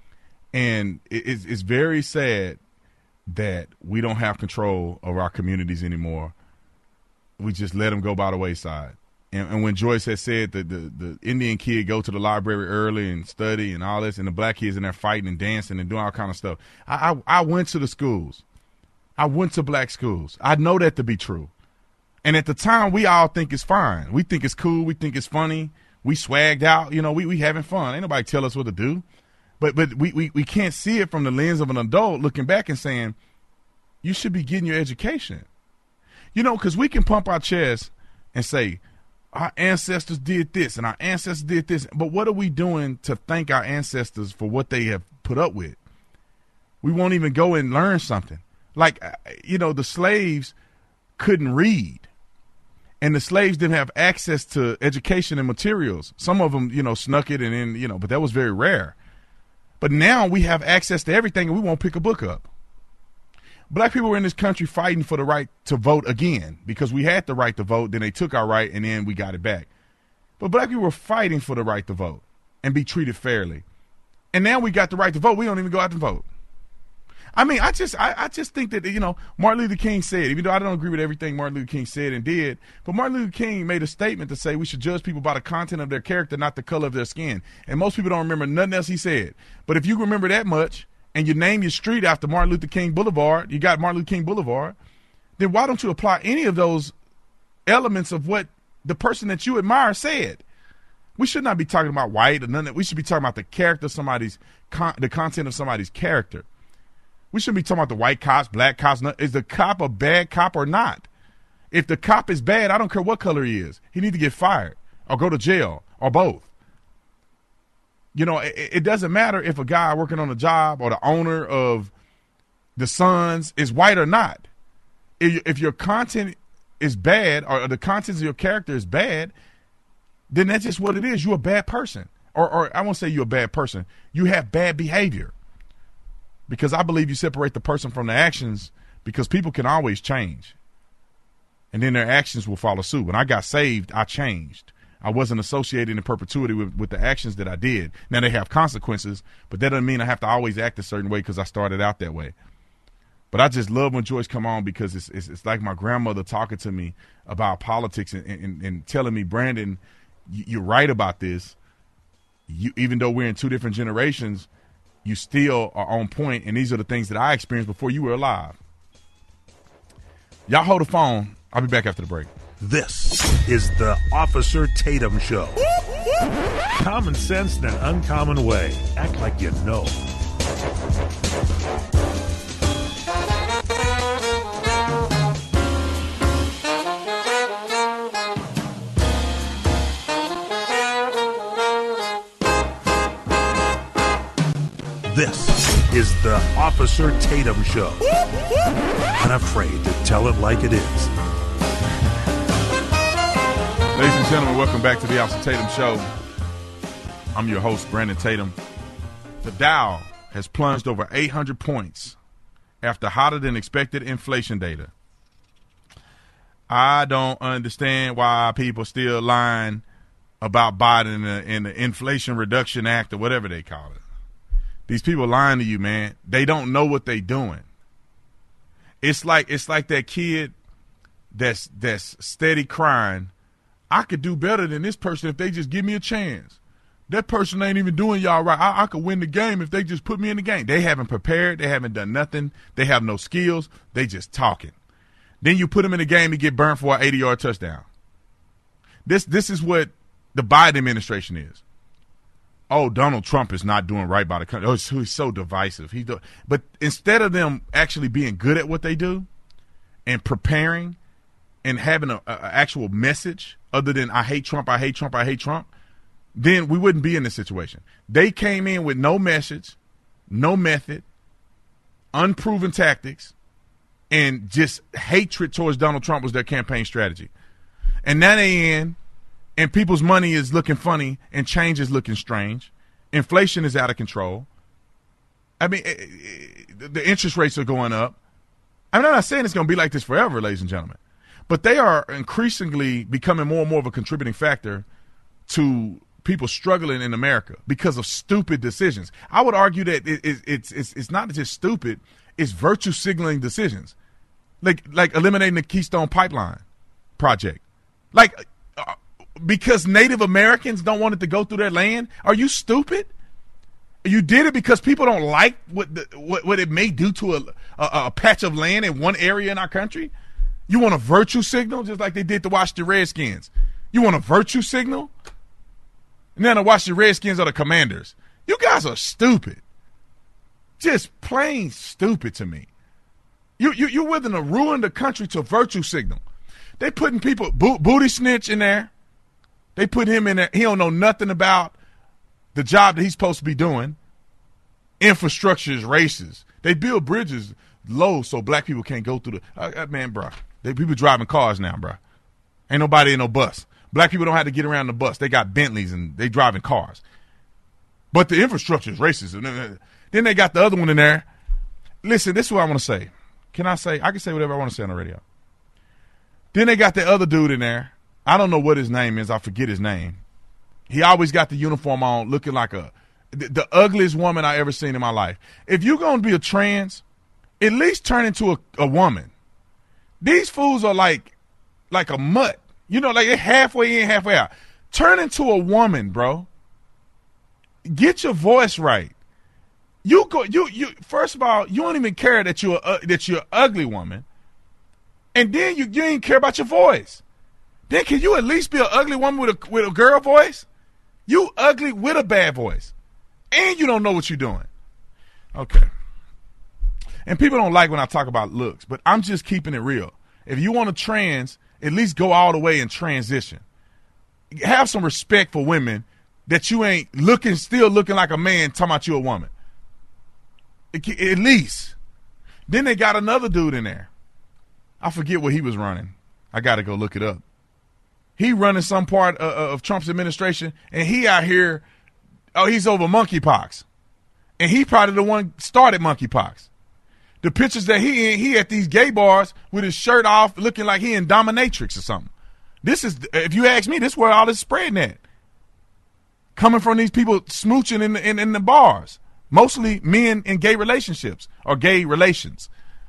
And it's very sad that we don't have control of our communities anymore. We just let them go by the wayside. And when Joyce had said that the Indian kid go to the library early and study and all this, and the black kids in there fighting and dancing and doing all kind of stuff. I went to the schools. I went to black schools. I know that to be true. And at the time, we all think it's fine. We think it's cool. We think it's funny. We swagged out. You know, we having fun. Ain't nobody tell us what to do. But we can't see it from the lens of an adult looking back and saying, you should be getting your education. You know, because we can pump our chest and say, our ancestors did this and our ancestors did this. But what are we doing to thank our ancestors for what they have put up with? We won't even go and learn something. Like, you know, the slaves couldn't read. And the slaves didn't have access to education and materials. Some of them, you know, snuck it and then, you know, but that was very rare. But now we have access to everything and we won't pick a book up. Black people were in this country fighting for the right to vote again because we had the right to vote. Then they took our right and then we got it back. But black people were fighting for the right to vote and be treated fairly. And now we got the right to vote. We don't even go out and vote. I mean, I just think that, you know, Martin Luther King said, even though I don't agree with everything Martin Luther King said and did, but Martin Luther King made a statement to say we should judge people by the content of their character, not the color of their skin. And most people don't remember nothing else he said. But if you remember that much and you name your street after Martin Luther King Boulevard, you got Martin Luther King Boulevard, then why don't you apply any of those elements of what the person that you admire said? We should not be talking about white or none of that. We should be talking about the character of somebody's, the content of somebody's character. We shouldn't be talking about the white cops, black cops. Is the cop a bad cop or not? If the cop is bad, I don't care what color he is. He needs to get fired or go to jail or both. You know, it doesn't matter if a guy working on a job or the owner of the Suns is white or not. If your content is bad or the contents of your character is bad, then that's just what it is. You're a bad person. Or I won't say you're a bad person. You have bad behavior. Because I believe you separate the person from the actions because people can always change. And then their actions will follow suit. When I got saved, I changed. I wasn't associated in perpetuity with the actions that I did. Now, they have consequences, but that doesn't mean I have to always act a certain way because I started out that way. But I just love when Joyce come on because it's like my grandmother talking to me about politics and telling me, Brandon, you're right about this. Even though we're in two different generations, you still are on point, and these are the things that I experienced before you were alive. Y'all hold the phone. I'll be back after the break. This is the Officer Tatum Show. Common sense in an uncommon way. Act like you know. This is the Officer Tatum Show. Unafraid to tell it like it is. Ladies and gentlemen, welcome back to the Officer Tatum Show. I'm your host, Brandon Tatum. The Dow has plunged over 800 points after hotter than expected inflation data. I don't understand why people still lying about Biden in the Inflation Reduction Act or whatever they call it. These people lying to you, man. They don't know what they doing. It's like that kid that's steady crying I could do better than this person if they just give me a chance. That person ain't even doing y'all right. I could win the game if they just put me in the game. They haven't prepared. They haven't done nothing. They have no skills. They just talking. Then you put them in the game and get burned for an 80-yard touchdown. This is what the Biden administration is. Oh, Donald Trump is not doing right by the country. Oh, he's so divisive. But instead of them actually being good at what they do and preparing and having an actual message other than I hate Trump, I hate Trump, I hate Trump, then we wouldn't be in this situation. They came in with no message, no method, unproven tactics, and just hatred towards Donald Trump was their campaign strategy. And now they in, and people's money is looking funny, and change is looking strange. Inflation is out of control. I mean, the interest rates are going up. I'm not saying it's going to be like this forever, ladies and gentlemen, but they are increasingly becoming more and more of a contributing factor to people struggling in America because of stupid decisions. I would argue that it's not just stupid; it's virtue signaling decisions, like eliminating the Keystone Pipeline project, because Native Americans don't want it to go through their land. Are you stupid? You did it because people don't like what it may do to a patch of land in one area in our country. You want a virtue signal, just like they did to Washington Redskins. You want a virtue signal? And then the Washington Redskins are the Commanders. You guys are stupid. Just plain stupid to me. You're willing to ruin the country to virtue signal. They putting people, Booty Snitch in there. They put him in there. He don't know nothing about the job that he's supposed to be doing. Infrastructure is racist. They build bridges low so black people can't go through the man, bro. People driving cars now, bro. Ain't nobody in no bus. Black people don't have to get around the bus. They got Bentleys and they driving cars. But the infrastructure is racist. And then they got the other one in there. Listen, this is what I want to say. Can I say? I can say whatever I want to say on the radio. Then they got the other dude in there. I don't know what his name is. I forget his name. He always got the uniform on looking like the ugliest woman I ever seen in my life. If you're going to be a trans, at least turn into a woman. These fools are like a mutt. You know, like they're halfway in, halfway out. Turn into a woman, bro. Get your voice right. You first of all, you don't even care that you're an ugly woman. And then you ain't care about your voice. Then can you at least be an ugly woman with a girl voice? You ugly with a bad voice. And you don't know what you're doing. Okay. And people don't like when I talk about looks, but I'm just keeping it real. If you want to trans, at least go all the way and transition. Have some respect for women that you ain't still looking like a man talking about you a woman. At least. Then they got another dude in there. I forget what he was running. I got to go look it up. He running some part of Trump's administration, and he out here, he's over monkeypox. And he probably the one started monkeypox. The pictures that he at these gay bars with his shirt off looking like he in dominatrix or something. This is, if you ask me, this is where all this spreading at. Coming from these people smooching in the bars. Mostly men in gay relationships or gay relations.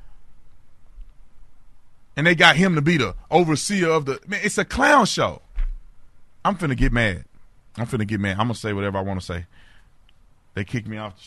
And they got him to be the overseer of man, it's a clown show. I'm finna get mad. I'm going to say whatever I want to say. They kick me off.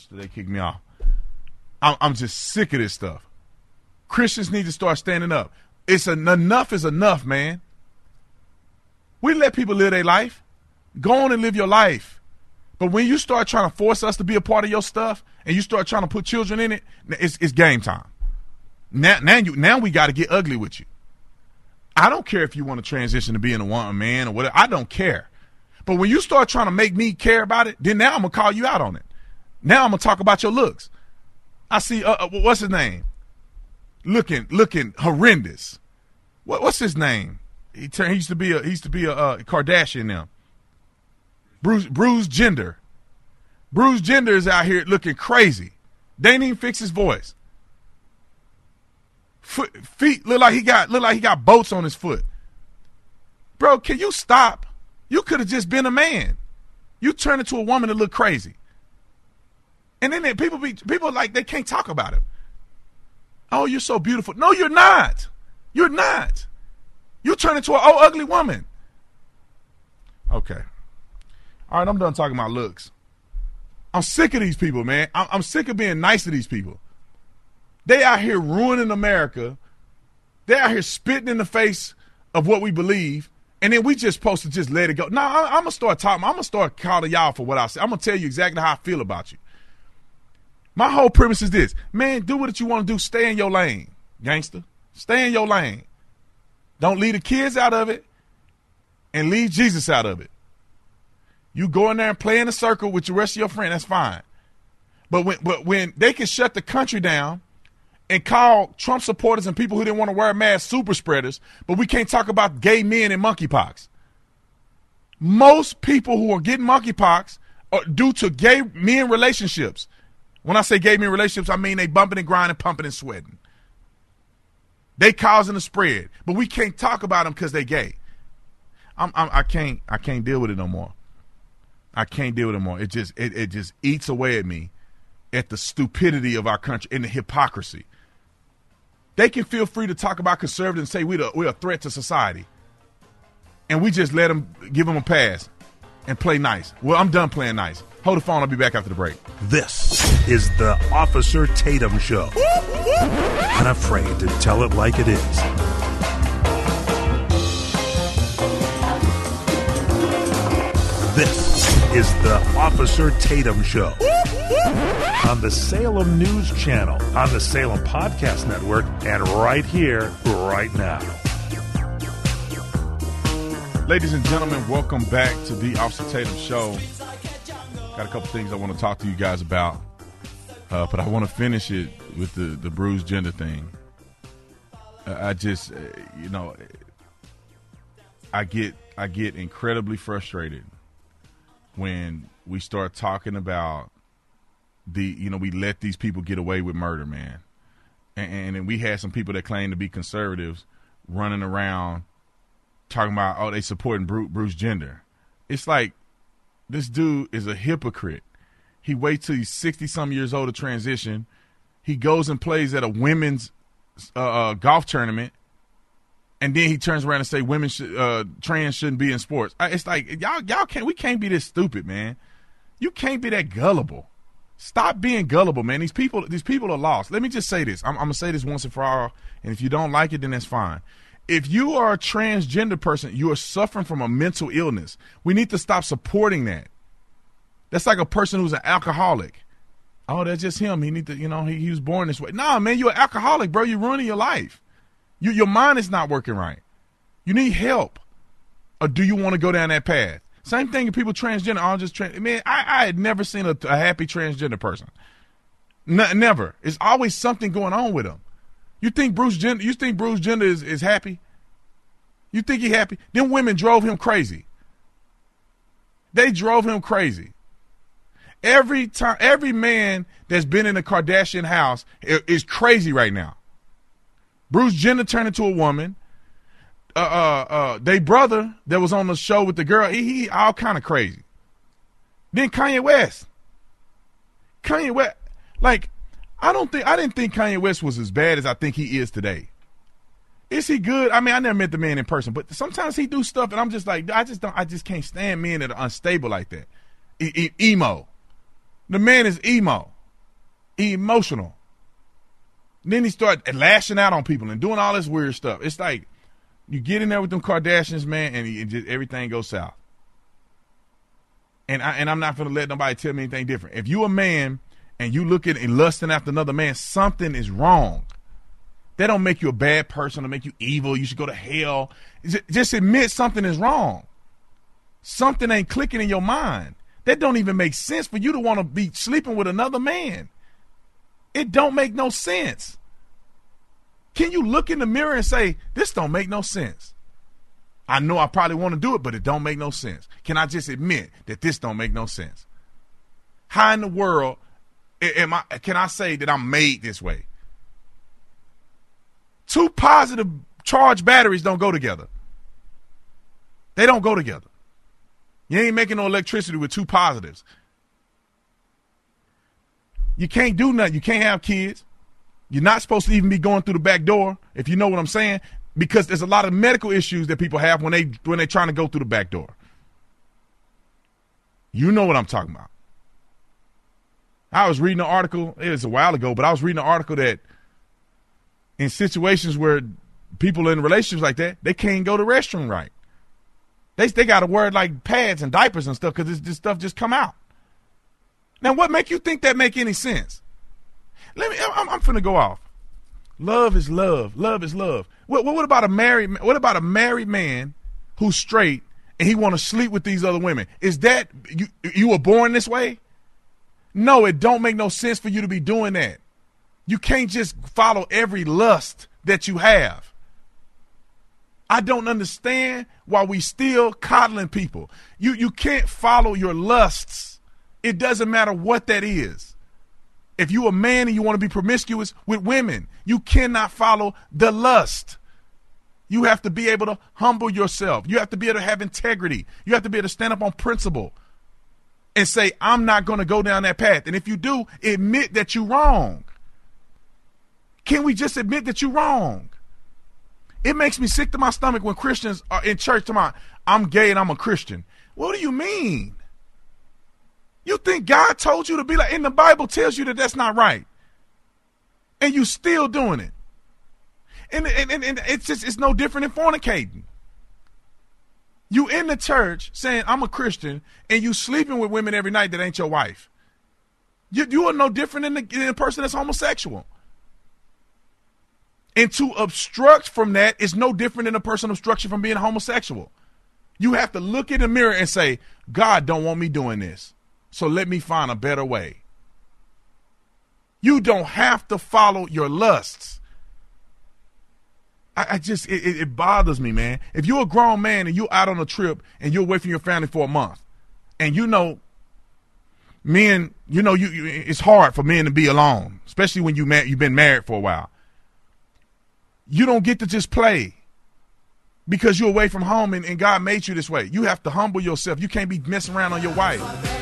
I'm just sick of this stuff. Christians need to start standing up. Enough is enough, man. We let people live their life. Go on and live your life. But when you start trying to force us to be a part of your stuff and you start trying to put children in it, it's game time. Now we got to get ugly with you. I don't care if you want to transition to being a man or whatever. I don't care. But when you start trying to make me care about it, then now I'm going to call you out on it. Now I'm going to talk about your looks. I see, what's his name? Looking horrendous. What's his name? He used to be a Kardashian now. Bruce Jenner. Bruce Jenner is out here looking crazy. They didn't even fix his voice. Feet look like he got boats on his foot. Bro, can you stop? You could have just been a man. You turn into a woman to look crazy. And then people like they can't talk about it. Oh, you're so beautiful. No, you're not. You're not. You turn into an ugly woman. Okay. All right, I'm done talking about looks. I'm sick of these people, man. I'm sick of being nice to these people. They out here ruining America. They out here spitting in the face of what we believe, and then we just supposed to just let it go. No, I'm going to start talking. I'm going to start calling y'all for what I say. I'm going to tell you exactly how I feel about you. My whole premise is this. Man, do what you want to do. Stay in your lane, gangster. Stay in your lane. Don't leave the kids out of it, and leave Jesus out of it. You go in there and play in a circle with the rest of your friends, that's fine. But when they can shut the country down and call Trump supporters and people who didn't want to wear masks super spreaders, but we can't talk about gay men and monkeypox. Most people who are getting monkeypox are due to gay men relationships. When I say gay men relationships, I mean they bumping and grinding, pumping and sweating. They causing the spread, but we can't talk about them because they gay. I can't deal with it no more. I can't deal with it more. It just eats away at me, at the stupidity of our country and the hypocrisy. They can feel free to talk about conservatives and say we're a threat to society, and we just let them, give them a pass and play nice. Well, I'm done playing nice. Hold the phone. I'll be back after the break. This is the Officer Tatum Show. Unafraid to tell it like it is. This is the Officer Tatum Show on the Salem News Channel, on the Salem Podcast Network, and right here, right now. Ladies and gentlemen, welcome back to the Officer Tatum Show. Got a couple things I want to talk to you guys about, but I want to finish it with the bruised gender thing. I just, I get incredibly frustrated when we start talking about we let these people get away with murder, man. And then we had some people that claim to be conservatives running around talking about, they supporting Bruce Jenner. It's like, this dude is a hypocrite. He waits till he's 60-some years old to transition. He goes and plays at a women's golf tournament, and then he turns around and say women trans shouldn't be in sports. It's like we can't be this stupid, man. You can't be that gullible. Stop being gullible, man. These people are lost. Let me just say this. I'm gonna say this once and for all, and if you don't like it, then that's fine. If you are a transgender person, you are suffering from a mental illness. We need to stop supporting that. That's like a person who's an alcoholic. Oh, that's just him. He need to, he was born this way. Nah, man, you're an alcoholic, bro. You're ruining your life. Your mind is not working right. You need help. Or do you want to go down that path? Same thing if people transgender. I had never seen a happy transgender person. Never. It's always something going on with them. You think Bruce Jenner is happy? You think he happy? Them women drove him crazy. They drove him crazy. Every man that's been in the Kardashian house is crazy right now. Bruce Jenner turned into a woman. They brother that was on the show with the girl, he all kind of crazy. Then Kanye West, like, I didn't think Kanye West was as bad as I think he is today. Is he good? I mean, I never met the man in person, but sometimes he do stuff, and I'm just like, I just can't stand men that are unstable like that. Emo. The man is emo. Emotional. Then he started lashing out on people and doing all this weird stuff. It's like you get in there with them Kardashians, man, and just everything goes south. And I'm not going to let nobody tell me anything different. If you a man and you looking and lusting after another man, something is wrong. That don't make you a bad person or make you evil. You should go to hell. Just admit something is wrong. Something ain't clicking in your mind. That don't even make sense for you to want to be sleeping with another man. It don't make no sense. Can you look in the mirror and say, this don't make no sense? I know I probably want to do it, but it don't make no sense. Can I just admit that this don't make no sense? How in the world can I say that I'm made this way? Two positive charged batteries don't go together. They don't go together. You ain't making no electricity with two positives. You can't do nothing. You can't have kids. You're not supposed to even be going through the back door, if you know what I'm saying, because there's a lot of medical issues that people have when they're trying to go through the back door. You know what I'm talking about. I was reading an article, it was a while ago, but I was reading an article that in situations where people in relationships like that, they can't go to the restroom right. They got to wear like pads and diapers and stuff because this stuff just come out. Now, what make you think that make any sense? I'm finna go off. Love is love. Love is love. What about a married man who's straight and he want to sleep with these other women? Is that you were born this way? No, it don't make no sense for you to be doing that. You can't just follow every lust that you have. I don't understand why we still coddling people. You can't follow your lusts. It doesn't matter what that is. If you a man and you want to be promiscuous with women, you cannot follow the lust. You have to be able to humble yourself. You have to be able to have integrity. You have to be able to stand up on principle and say, I'm not going to go down that path. And if you do, admit that you're wrong. Can we just admit that you're wrong? It makes me sick to my stomach when Christians are in church talking about, I'm gay and I'm a Christian. What do you mean? You think God told you to be like, and the Bible tells you that that's not right. And you still doing it. And it's no different than fornicating. You in the church saying, I'm a Christian, and you sleeping with women every night that ain't your wife. You are no different than the person that's homosexual. And to obstruct from that is no different than a person obstruction from being homosexual. You have to look in the mirror and say, God don't want me doing this, so let me find a better way. You don't have to follow your lusts. It bothers me, man. If you're a grown man and you're out on a trip and you're away from your family for a month, and men, it's hard for men to be alone, especially when you've been married for a while. You don't get to just play because you're away from home and God made you this way. You have to humble yourself. You can't be messing around on your wife.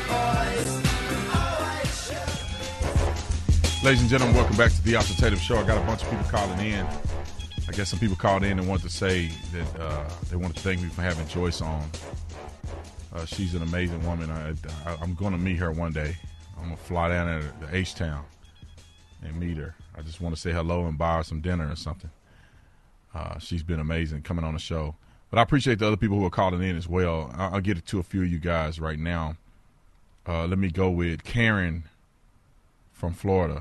Ladies and gentlemen, welcome back to the Austin Tatum Show. I got a bunch of people calling in. I guess some people called in and wanted to say that they wanted to thank me for having Joyce on. She's an amazing woman. I'm going to meet her one day. I'm going to fly down there to H-Town and meet her. I just want to say hello and buy her some dinner or something. She's been amazing coming on the show. But I appreciate the other people who are calling in as well. I'll get to a few of you guys right now. Let me go with Karen from Florida.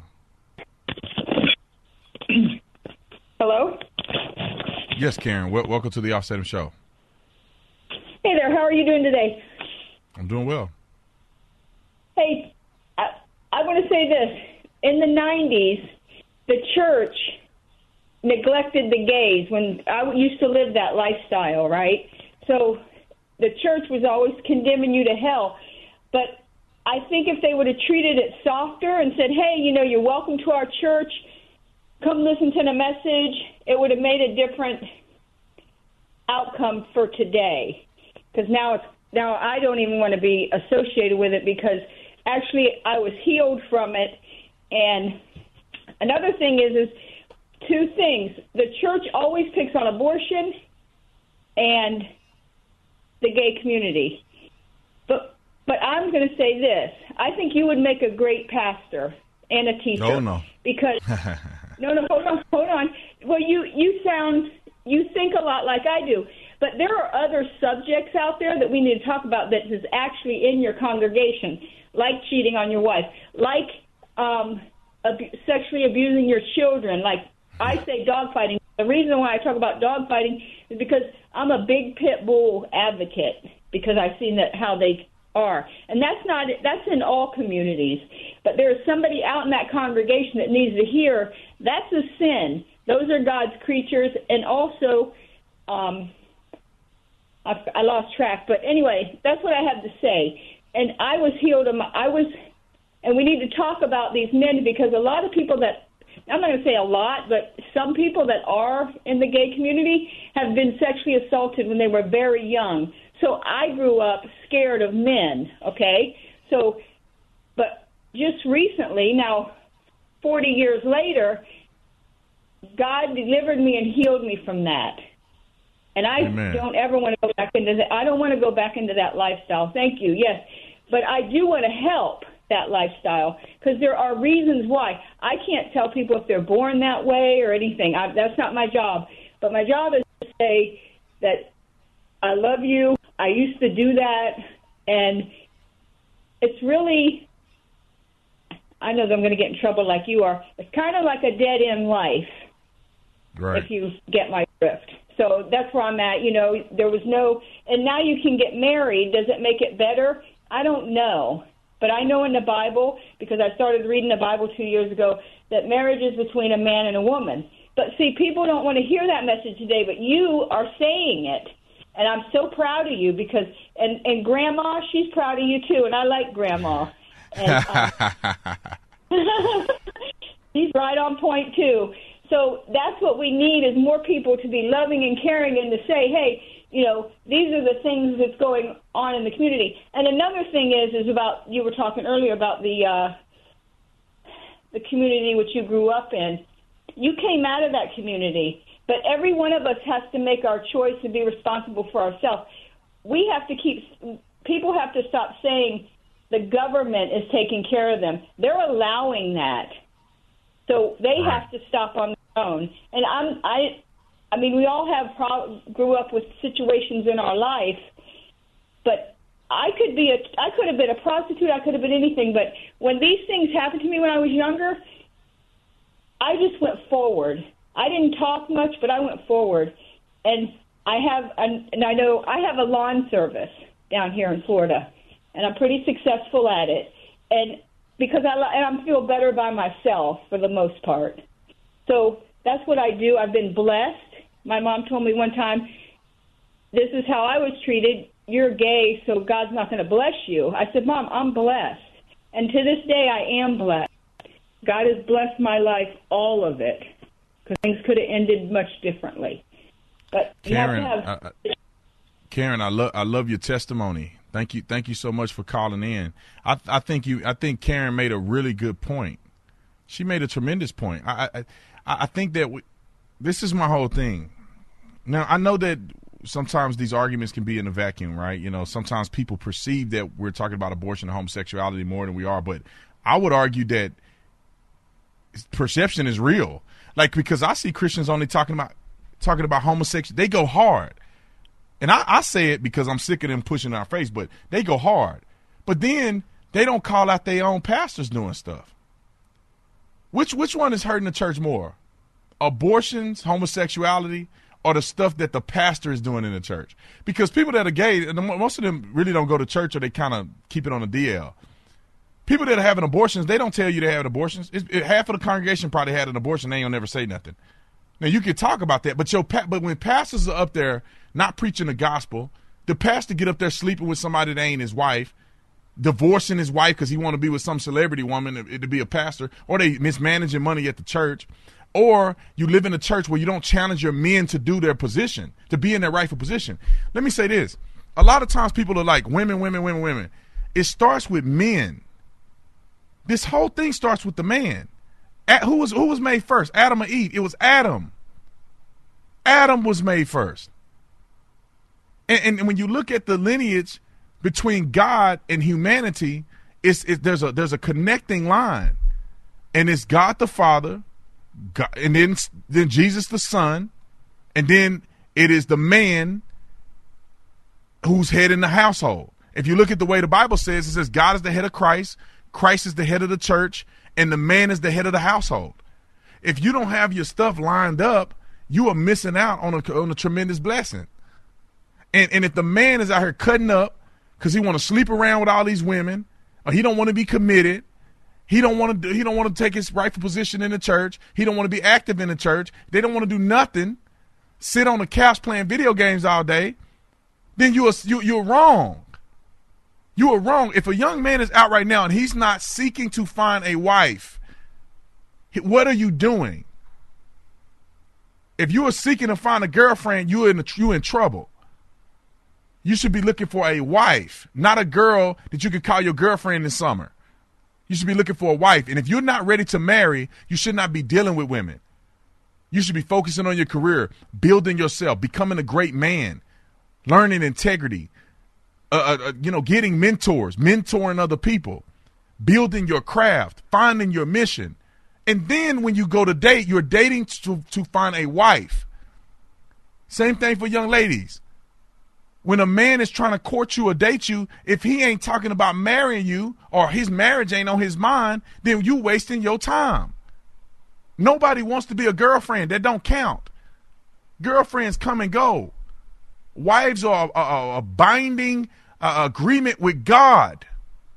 Hello? Yes, Karen. Welcome to the Offsetting Show. Hey there. How are you doing today? I'm doing well. Hey, I want to say this. In the 90s, the church neglected the gays when I used to live that lifestyle, right? So the church was always condemning you to hell. But I think if they would have treated it softer and said, hey, you're welcome to our church, come listen to the message, it would have made a different outcome for today. Because now I don't even want to be associated with it because actually I was healed from it. And another thing is two things. The church always picks on abortion and the gay community. But I'm going to say this. I think you would make a great pastor and a teacher. Oh, no. Because no, hold on. Well, you think a lot like I do. But there are other subjects out there that we need to talk about that is actually in your congregation, like cheating on your wife, like sexually abusing your children, like I say dogfighting. The reason why I talk about dogfighting is because I'm a big pit bull advocate because I've seen how they are. And that's in all communities. But there's somebody out in that congregation that needs to hear that's a sin. Those are God's creatures. And also, I lost track. But anyway, that's what I have to say. And I was healed. And we need to talk about these men because a lot of people that, I'm not going to say a lot, but some people that are in the gay community have been sexually assaulted when they were very young. So I grew up scared of men, okay? So, but just recently, now 40 years later, God delivered me and healed me from that. And I don't ever want to go back into that. I don't want to go back into that lifestyle. Thank you. Yes. But I do want to help that lifestyle because there are reasons why. I can't tell people if they're born that way or anything. That's not my job. But my job is to say that I love you. I used to do that. And it's really, I know that I'm going to get in trouble like you are. It's kind of like a dead-end life, right, if you get my drift. So that's where I'm at. There was no, and now you can get married. Does it make it better? I don't know. But I know in the Bible, because I started reading the Bible 2 years ago, that marriage is between a man and a woman. But see, people don't want to hear that message today, but you are saying it. And I'm so proud of you because, and Grandma, she's proud of you too, and I like Grandma. And, she's right on point too. So that's what we need is more people to be loving and caring and to say, hey, these are the things that's going on in the community. And another thing is about, you were talking earlier about the community which you grew up in. You came out of that community. But every one of us has to make our choice and be responsible for ourselves. We have to people have to stop saying the government is taking care of them. They're allowing that. So they have to stop on their own. And I mean, we all grew up with situations in our life, but I could have been a prostitute, I could have been anything, but when these things happened to me when I was younger, I just went forward. I didn't talk much, but I went forward. And I know I have a lawn service down here in Florida, and I'm pretty successful at it. And because I feel better by myself for the most part. So that's what I do. I've been blessed. My mom told me one time, this is how I was treated. You're gay, so God's not going to bless you. I said, Mom, I'm blessed. And to this day, I am blessed. God has blessed my life, all of it. Because things could have ended much differently. But Karen, I love your testimony. Thank you so much for calling in. I think Karen made a really good point. She made a tremendous point. I think that this is my whole thing. Now I know that sometimes these arguments can be in a vacuum, right? Sometimes people perceive that we're talking about abortion and homosexuality more than we are, but I would argue that perception is real. Because I see Christians only talking about homosexuality. They go hard. And I say it because I'm sick of them pushing in our face, but they go hard. But then they don't call out their own pastors doing stuff. Which one is hurting the church more? Abortions, homosexuality, or the stuff that the pastor is doing in the church? Because people that are gay, most of them really don't go to church, or they kind of keep it on the DL. People that are having abortions, they don't tell you they're having abortions. Half of the congregation probably had an abortion. They ain't gonna never say nothing. Now, you can talk about that, but when pastors are up there not preaching the gospel, the pastor get up there sleeping with somebody that ain't his wife, divorcing his wife because he want to be with some celebrity woman to be a pastor, or they mismanaging money at the church, or you live in a church where you don't challenge your men to do their position, to be in their rightful position. Let me say this. A lot of times people are like, women. It starts with men. This whole thing starts with the man. Who was made first? Adam or Eve? It was Adam. Adam was made first. And when you look at the lineage between God and humanity, there's a connecting line, and it's God the Father, God, and then Jesus the Son, and then it is the man who's head in the household. If you look at the way the Bible says, it says God is the head of Christ, Christ is the head of the church, and the man is the head of the household. If you don't have your stuff lined up, you are missing out on a tremendous blessing. And if the man is out here cutting up because he want to sleep around with all these women, or he don't want to be committed, he don't want to take his rightful position in the church, he don't want to be active in the church, they don't want to do nothing, sit on the couch playing video games all day, then you're wrong. You are wrong. If a young man is out right now and he's not seeking to find a wife, what are you doing? If you are seeking to find a girlfriend, you're in trouble. You should be looking for a wife, not a girl that you can call your girlfriend in summer. You should be looking for a wife. And if you're not ready to marry, you should not be dealing with women. You should be focusing on your career, building yourself, becoming a great man, learning integrity, getting mentors, mentoring other people, building your craft, finding your mission. And then when you go to date, you're dating to find a wife. Same thing for young ladies. When a man is trying to court you or date you, if he ain't talking about marrying you or his marriage ain't on his mind, then you wasting your time. Nobody wants to be a girlfriend. That don't count. Girlfriends come and go. Wives are a binding agreement with God.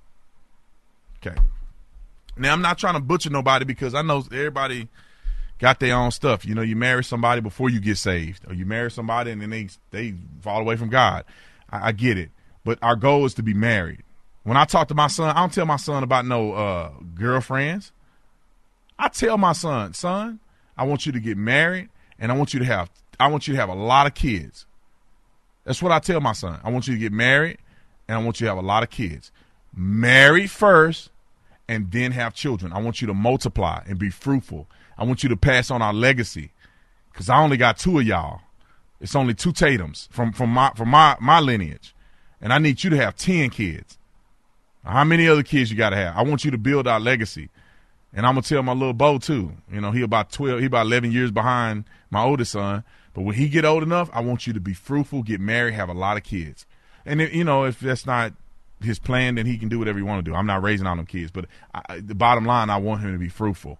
Okay. Now, I'm not trying to butcher nobody because I know everybody got their own stuff. You know, you marry somebody before you get saved, or you marry somebody and then they fall away from God. I get it. But our goal is to be married. When I talk to my son, I don't tell my son about no girlfriends. I tell my son, I want you to get married and I want you to have a lot of kids. That's what I tell my son. I want you to get married and I want you to have a lot of kids. Marry first and then have children. I want you to multiply and be fruitful. I want you to pass on our legacy, because I only got 2 of y'all. It's only 2 Tatums from my lineage, and I need you to have 10 kids. How many other kids you got to have? I want you to build our legacy, and I'm gonna tell my little Bo too. You know, he about 11 years behind my oldest son, but when he get old enough, I want you to be fruitful, get married, have a lot of kids. And if that's not his plan, then he can do whatever he want to do. I'm not raising all them kids, but the bottom line, I want him to be fruitful.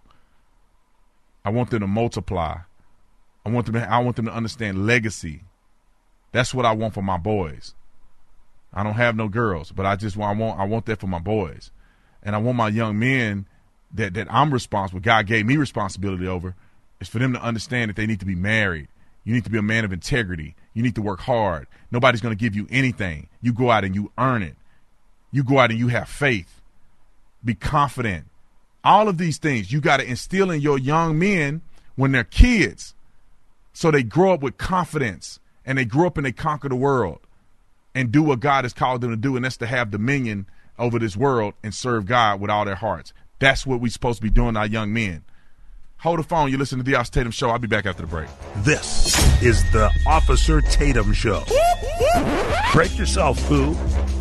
I want them to multiply. I want them to understand legacy. That's what I want for my boys. I don't have no girls, but I want that for my boys. And I want my young men that I'm responsible, God gave me responsibility over, is for them to understand that they need to be married. You need to be a man of integrity. You need to work hard. Nobody's going to give you anything. You go out and you earn it. You go out and you have faith. Be confident. All of these things you got to instill in your young men when they're kids, so they grow up with confidence and they grow up and they conquer the world and do what God has called them to do, and that's to have dominion over this world and serve God with all their hearts. That's what we're supposed to be doing to our young men. Hold the phone. You listen to the Officer Tatum Show. I'll be back after the break. This is the Officer Tatum Show. Break yourself, Pooh.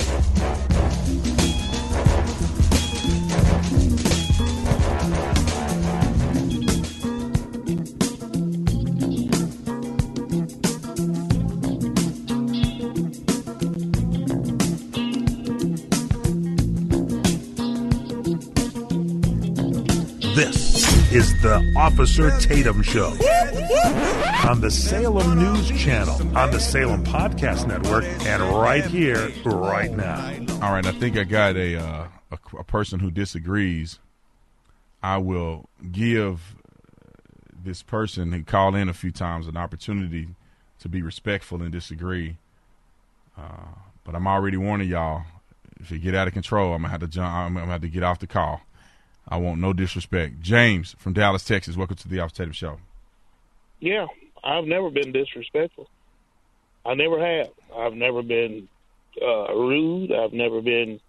This is the Officer Tatum Show on the Salem News Channel, on the Salem Podcast Network, and right here, right now. All right, I think I got a person who disagrees. I will give this person who called in a few times an opportunity to be respectful and disagree. But I'm already warning y'all, if you get out of control, I'm gonna have to get off the call. I want no disrespect. James from Dallas, Texas. Welcome to the Officer Tatum Show. Yeah, I've never been disrespectful. I never have. I've never been rude. I've never been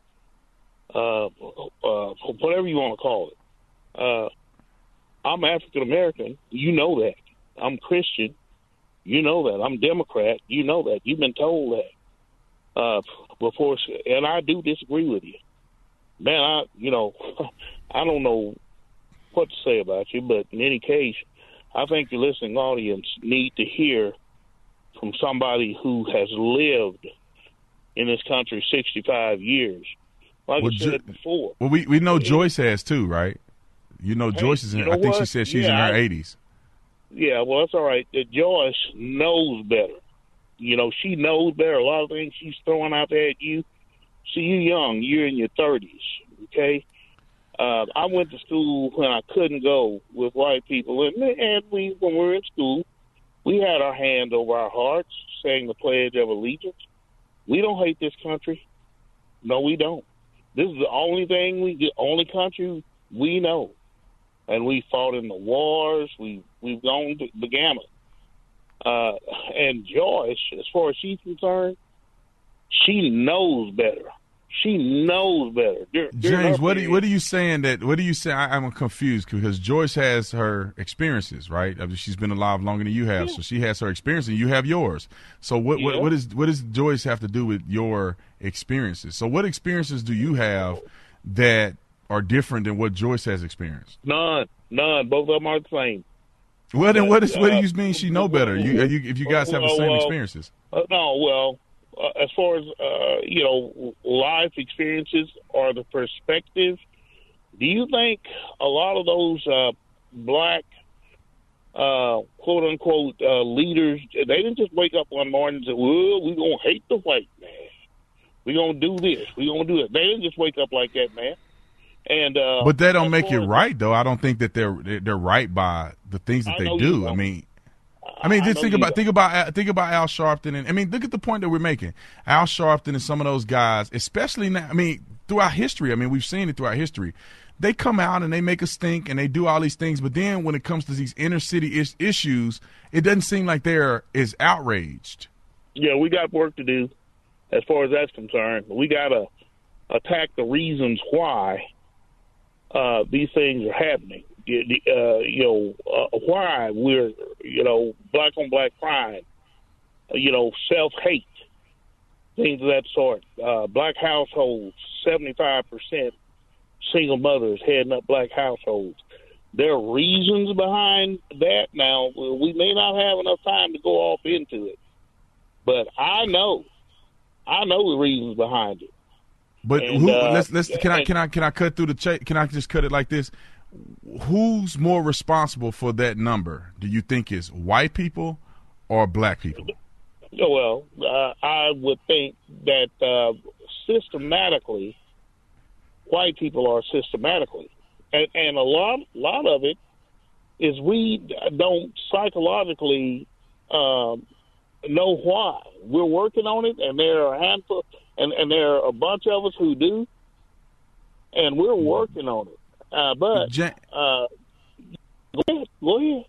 whatever you want to call it. I'm African American. You know that. I'm Christian. You know that. I'm Democrat. You know that. You've been told that before, and I do disagree with you. Man, I don't know what to say about you, but in any case, I think your listening audience need to hear from somebody who has lived in this country 65 years. Like I said before. Well, we know Joyce has too, right? You know, Joyce is in, I think she said she's in her 80s. Yeah, well, that's all right. Joyce knows better. You know, she knows better. A lot of things she's throwing out there at you. See, you're young. You're in your 30s, okay? I went to school when I couldn't go with white people, and when we were in school, we had our hand over our hearts, saying the Pledge of Allegiance. We don't hate this country. No, we don't. This is the only country we know, and we fought in the wars. We've gone the gamut. And Joyce, as far as she's concerned, she knows better. She knows better. James, what are you saying? What are you saying? I'm confused because Joyce has her experiences, right? I mean, she's been alive longer than you have, so she has her experience, and you have yours. So what does Joyce have to do with your experiences? So what experiences do you have that are different than what Joyce has experienced? None. Both of them are the same. Well, then what do you mean she know better? If you guys have the same experiences? As far as life experiences or the perspective, do you think a lot of those black quote unquote leaders, they didn't just wake up one morning and say, "Well, we're gonna hate the white man. We're gonna do this. We're gonna do that." They didn't just wake up like that, man. And but that don't make it right, though. I don't think that they're right by the things that they do. I mean, just think about Al Sharpton, and look at the point that we're making. Al Sharpton and some of those guys, especially now. Throughout history. We've seen it throughout history. They come out and they make us think, and they do all these things. But then when it comes to these inner city issues, it doesn't seem like they're as outraged. Yeah, we got work to do as far as that's concerned. We got to attack the reasons why these things are happening. Why we're, black on black crime, self-hate, things of that sort. Black households, 75% single mothers heading up black households. There are reasons behind that. Now, we may not have enough time to go off into it, but I know the reasons behind it. But can I cut through the chase? Can I just cut it like this? Who's more responsible for that number? Do you think it's white people or black people? Well, I would think that systematically, white people are systematically, and a lot of it is we don't psychologically know why. We're working on it, and there are a handful. And there are a bunch of us who do, and we're working on it. Go ahead.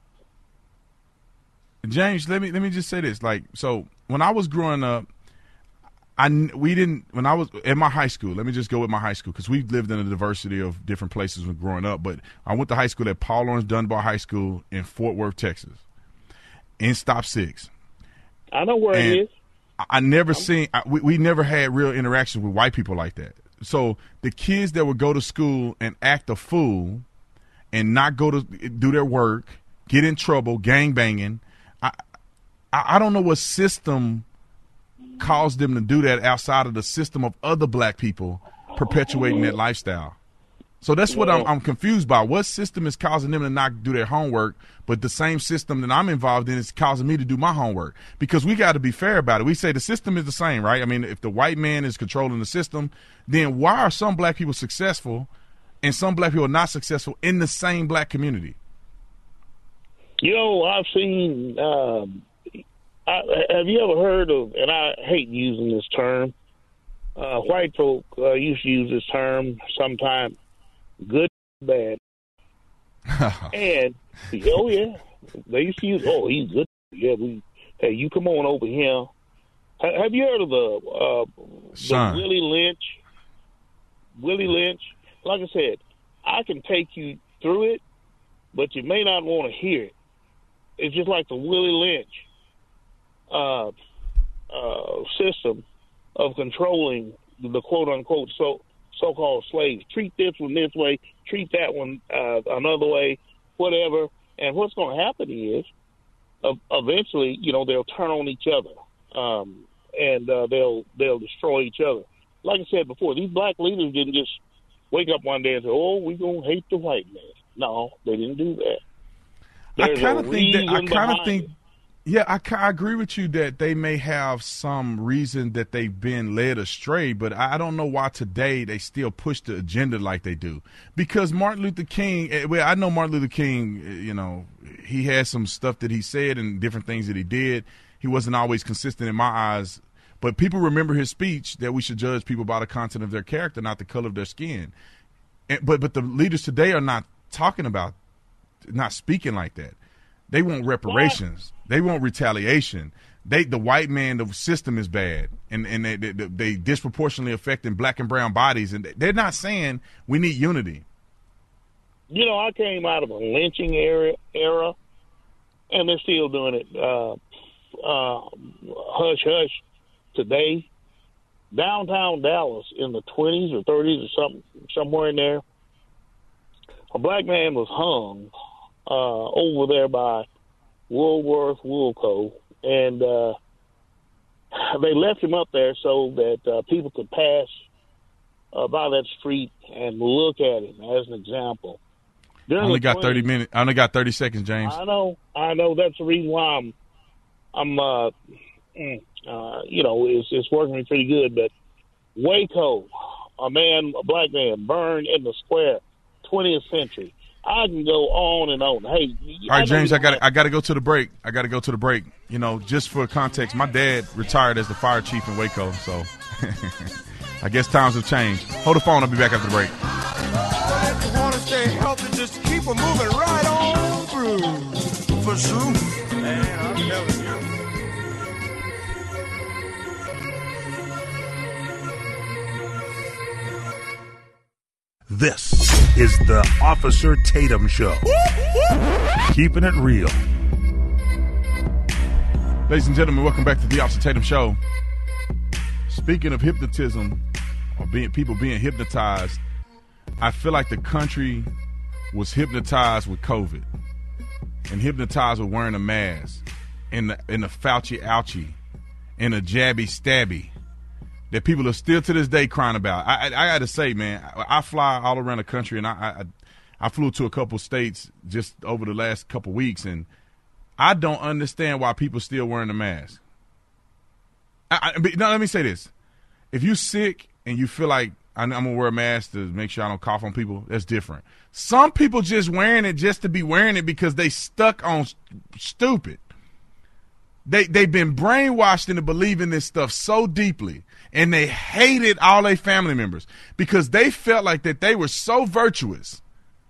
James, let me just say this. So when I was growing up, when I was at my high school, let me just go with my high school because we lived in a diversity of different places when growing up. But I went to high school at Paul Laurence Dunbar High School in Fort Worth, Texas, in Stop 6. I know where it is. We never had real interactions with white people like that. So the kids that would go to school and act a fool and not go to do their work, get in trouble, gang banging, I don't know what system caused them to do that outside of the system of other black people perpetuating that lifestyle. So that's what I'm confused by. What system is causing them to not do their homework, but the same system that I'm involved in is causing me to do my homework? Because we got to be fair about it. We say the system is the same, right? If the white man is controlling the system, then why are some black people successful and some black people not successful in the same black community? I've seen, have you ever heard of, and I hate using this term, white folk used to use this term sometime, good, bad. And, they used to use, he's good. Yeah, hey, you come on over here. Have you heard of the Willie Lynch? Willie Lynch? Like I said, I can take you through it, but you may not want to hear it. It's just like the Willie Lynch system of controlling the quote-unquote so-called slaves. Treat this one this way, treat that one another way, whatever. And what's going to happen is eventually, they'll turn on each other and they'll destroy each other. Like I said before, these black leaders didn't just wake up one day and say, we're going to hate the white man. No, they didn't do that. I agree with you that they may have some reason that they've been led astray, but I don't know why today they still push the agenda like they do. Because Martin Luther King, I know Martin Luther King, he had some stuff that he said and different things that he did. He wasn't always consistent in my eyes, but people remember his speech that we should judge people by the content of their character, not the color of their skin. But the leaders today are not speaking like that. They want reparations. They want retaliation. the white man, the system is bad, and they disproportionately affecting black and brown bodies, and they're not saying we need unity. You know, I came out of a lynching era, and they're still doing it. Hush hush today. Downtown Dallas in the 20s or 30s or somewhere in there, a black man was hung over there by Woolworth Woolco, and they left him up there so that people could pass by that street and look at him as an example. I only got 30 minutes. I only got 30 seconds, James. I know. That's the reason why I'm it's working me pretty good. But Waco, a black man burned in the square, 20th century. I can go on and on. Hey, all right, James, I got to go to the break. You know, just for context, my dad retired as the fire chief in Waco, so I guess times have changed. Hold the phone. I'll be back after the break. If you want to stay healthy, just keep it moving right on through. For sure. Man, I'm telling you. This is the Officer Tatum Show. Keeping it real. Ladies and gentlemen, welcome back to the Officer Tatum Show. Speaking of hypnotism, or people being hypnotized, I feel like the country was hypnotized with COVID and hypnotized with wearing a mask and the Fauci ouchie and a jabby stabby that people are still to this day crying about. I got to say, man, I fly all around the country, and I flew to a couple states just over the last couple weeks, and I don't understand why people still wearing a mask. Now, let me say this. If you're sick and you feel like I'm going to wear a mask to make sure I don't cough on people, that's different. Some people just wearing it just to be wearing it because they stuck on stupid. They've been brainwashed into believing this stuff so deeply, and they hated all their family members because they felt like that they were so virtuous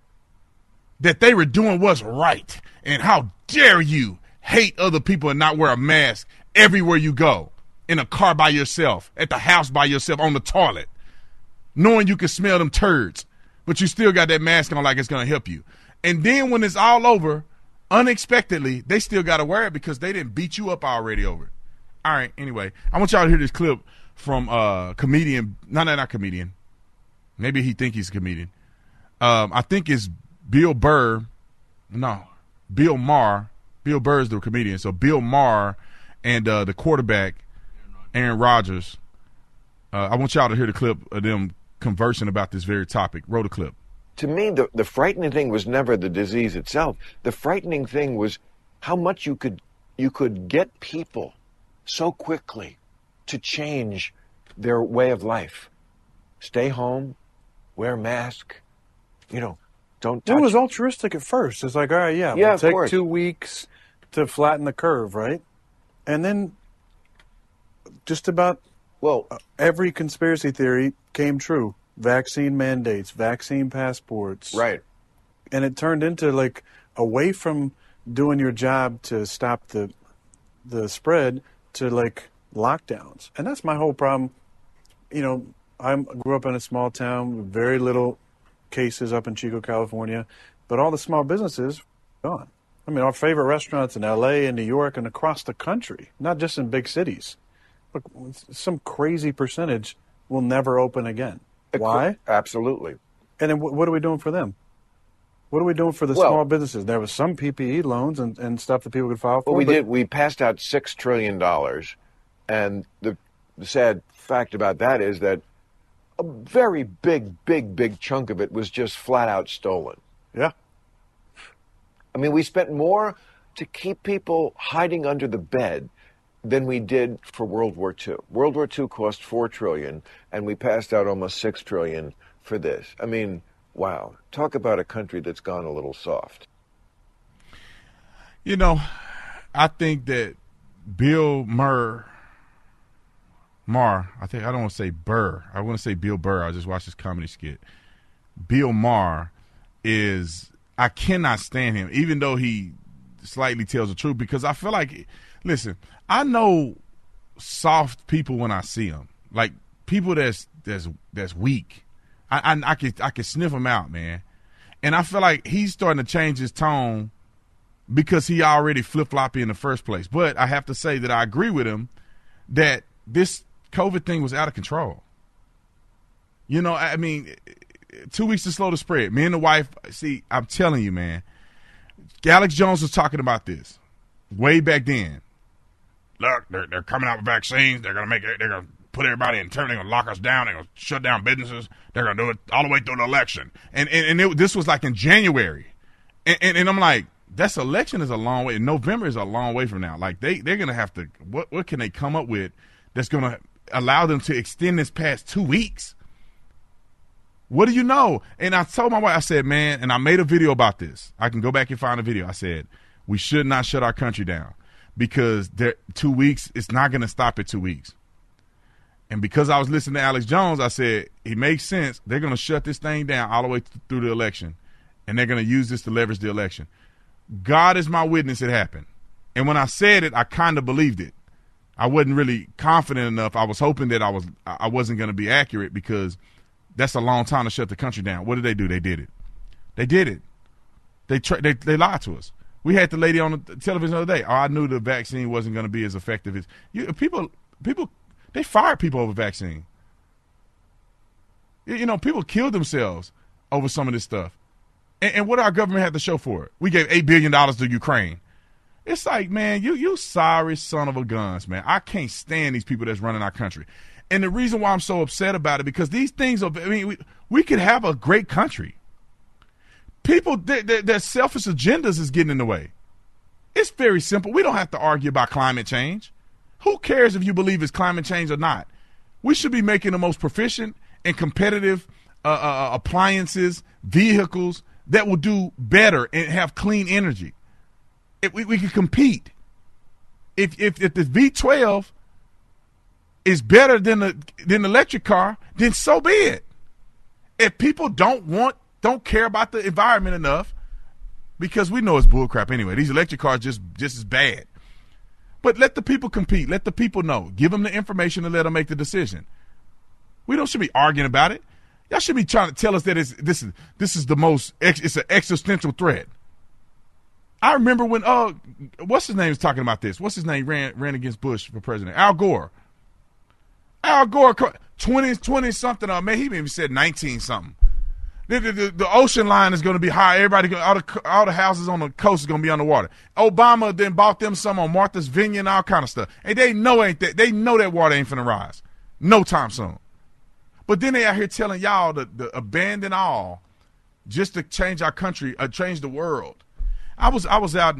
that they were doing what's right. And how dare you hate other people and not wear a mask everywhere you go, in a car by yourself, at the house by yourself, on the toilet, knowing you can smell them turds, but you still got that mask on like it's going to help you. And then when it's all over, unexpectedly, they still got to wear it because they didn't beat you up already over it. All right, anyway, I want y'all to hear this clip from comedian. No, not comedian. Maybe he think he's a comedian. I think it's Bill Burr. No, Bill Maher. Bill Burr is the comedian. So Bill Maher and the quarterback, Aaron Rodgers. I want y'all to hear the clip of them conversing about this very topic. Roll the clip. To me, the frightening thing was never the disease itself. The frightening thing was how much you could get people so quickly to change their way of life. Stay home, wear a mask, don't touch. It was altruistic at first. It's like, all right, we'll take 2 weeks to flatten the curve, right? And then just about every conspiracy theory came true. Vaccine mandates, vaccine passports. Right. And it turned into like away from doing your job to stop the spread to like lockdowns. And that's my whole problem. I grew up in a small town, very little cases up in Chico, California, but all the small businesses gone. I mean, our favorite restaurants in LA and New York and across the country, not just in big cities. Look, some crazy percentage will never open again. Why? Absolutely. And then what are we doing for them? What are we doing for the small businesses? There was some PPE loans and stuff that people could file for. Well, we passed out $6 trillion. And the sad fact about that is that a very big chunk of it was just flat out stolen. Yeah. I mean, we spent more to keep people hiding under the bed than we did for World War II. World War II cost $4 trillion, and we passed out almost $6 trillion for this. I mean, wow. Talk about a country that's gone a little soft. I think that Bill Maher, I don't want to say Burr. I want to say Bill Burr. I just watched this comedy skit. Bill Maher I cannot stand him, even though he slightly tells the truth, because I feel like Listen, I know soft people when I see them, like people that's weak. I can sniff them out, man. And I feel like he's starting to change his tone because he already flip-floppy in the first place. But I have to say that I agree with him that this COVID thing was out of control. You know, I mean, 2 weeks to slow the spread. Me and the wife, see, I'm telling you, man, Alex Jones was talking about this way back then. Look, they're coming out with vaccines. They're going to put everybody in turn. They're going to lock us down. They're going to shut down businesses. They're going to do it all the way through the election. This was like in January. And I'm like, this election is a long way. November is a long way from now. Like, they're going to have to, what can they come up with that's going to allow them to extend this past 2 weeks? What do you know? And I told my wife, I said, man, and I made a video about this. I can go back and find a video. I said, we should not shut our country down because 2 weeks, it's not going to stop at 2 weeks. And because I was listening to Alex Jones, I said, it makes sense. They're going to shut this thing down all the way through the election, and they're going to use this to leverage the election. God is my witness it happened. And when I said it, I kind of believed it. I wasn't really confident enough. I was hoping that I wasn't going to be accurate because that's a long time to shut the country down. What did they do? They did it. They did it. They lied to us. We had the lady on the television the other day. Oh, I knew the vaccine wasn't going to be as effective as people. They fired people over vaccine. You know, people killed themselves over some of this stuff. And what our government had to show for it? We gave $8 billion to Ukraine. It's like, man, you sorry son of a guns, man. I can't stand these people that's running our country. And the reason why I'm so upset about it, because these things are, I mean, we could have a great country. People, their selfish agendas is getting in the way. It's very simple. We don't have to argue about climate change. Who cares if you believe it's climate change or not? We should be making the most proficient and competitive appliances, vehicles that will do better and have clean energy. If we can compete. If the V12 is better than the electric car, then so be it. If people don't care about the environment enough, because we know it's bullcrap anyway. These electric cars just as bad. But let the people compete. Let the people know. Give them the information and let them make the decision. We should be arguing about it. Y'all should be trying to tell us that this is the most. It's an existential threat. I remember when what's his name was talking about this. What's his name ran against Bush for president? Al Gore. Al Gore, 20 something. Man, he even said 19 something. The ocean line is going to be high. Everybody, all the houses on the coast is going to be underwater. Obama then bought them some on Martha's Vineyard and all kind of stuff. And they know they know that water ain't finna rise no time soon. But then they out here telling y'all to abandon all just to change our country, change the world. I was out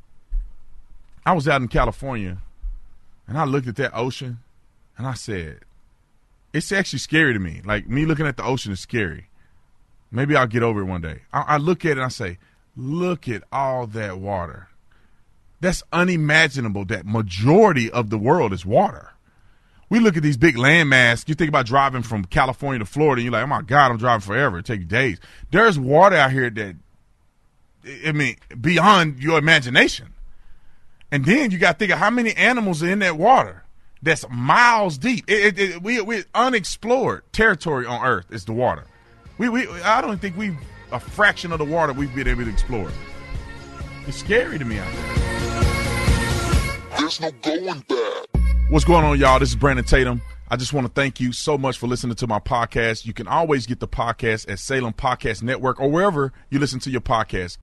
in California, and I looked at that ocean, and I said, it's actually scary to me. Like, me looking at the ocean is scary. Maybe I'll get over it one day. I look at it and I say, look at all that water. That's unimaginable. That majority of the world is water. We look at these big land masses. You think about driving from California to Florida, and you're like, oh, my God, I'm driving forever. It takes days. There's water out here that, I mean, beyond your imagination. And then you got to think of how many animals are in that water that's miles deep. We're unexplored territory on Earth is the water. I don't think a fraction of the water we've been able to explore. It's scary to me out there. There's no going back. What's going on, y'all? This is Brandon Tatum. I just want to thank you so much for listening to my podcast. You can always get the podcast at Salem Podcast Network or wherever you listen to your podcast.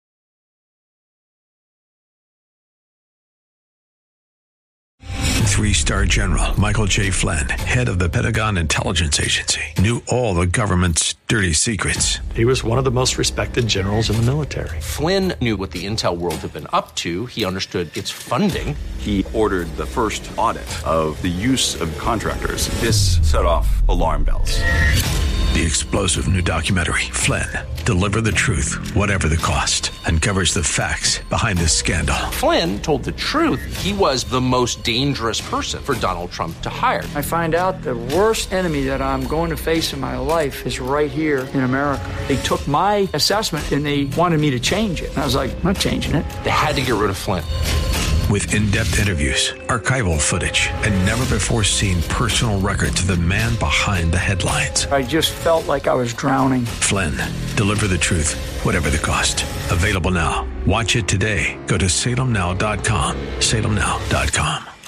Three-star General Michael J. Flynn, head of the Pentagon Intelligence Agency, knew all the government's dirty secrets. He was one of the most respected generals in the military. Flynn knew what the intel world had been up to. He understood its funding. He ordered the first audit of the use of contractors. This set off alarm bells. The explosive new documentary, Flynn, Deliver the Truth, Whatever the Cost, uncovers the facts behind this scandal. Flynn told the truth. He was the most dangerous person for Donald Trump to hire. I find out the worst enemy that I'm going to face in my life is right here in America. They took my assessment and they wanted me to change it. And I was like, I'm not changing it. They had to get rid of Flynn. With in-depth interviews, archival footage, and never-before-seen personal records of the man behind the headlines. I just felt like I was drowning. Flynn, deliver the truth, whatever the cost. Available now. Watch it today. Go to salemnow.com. salemnow.com.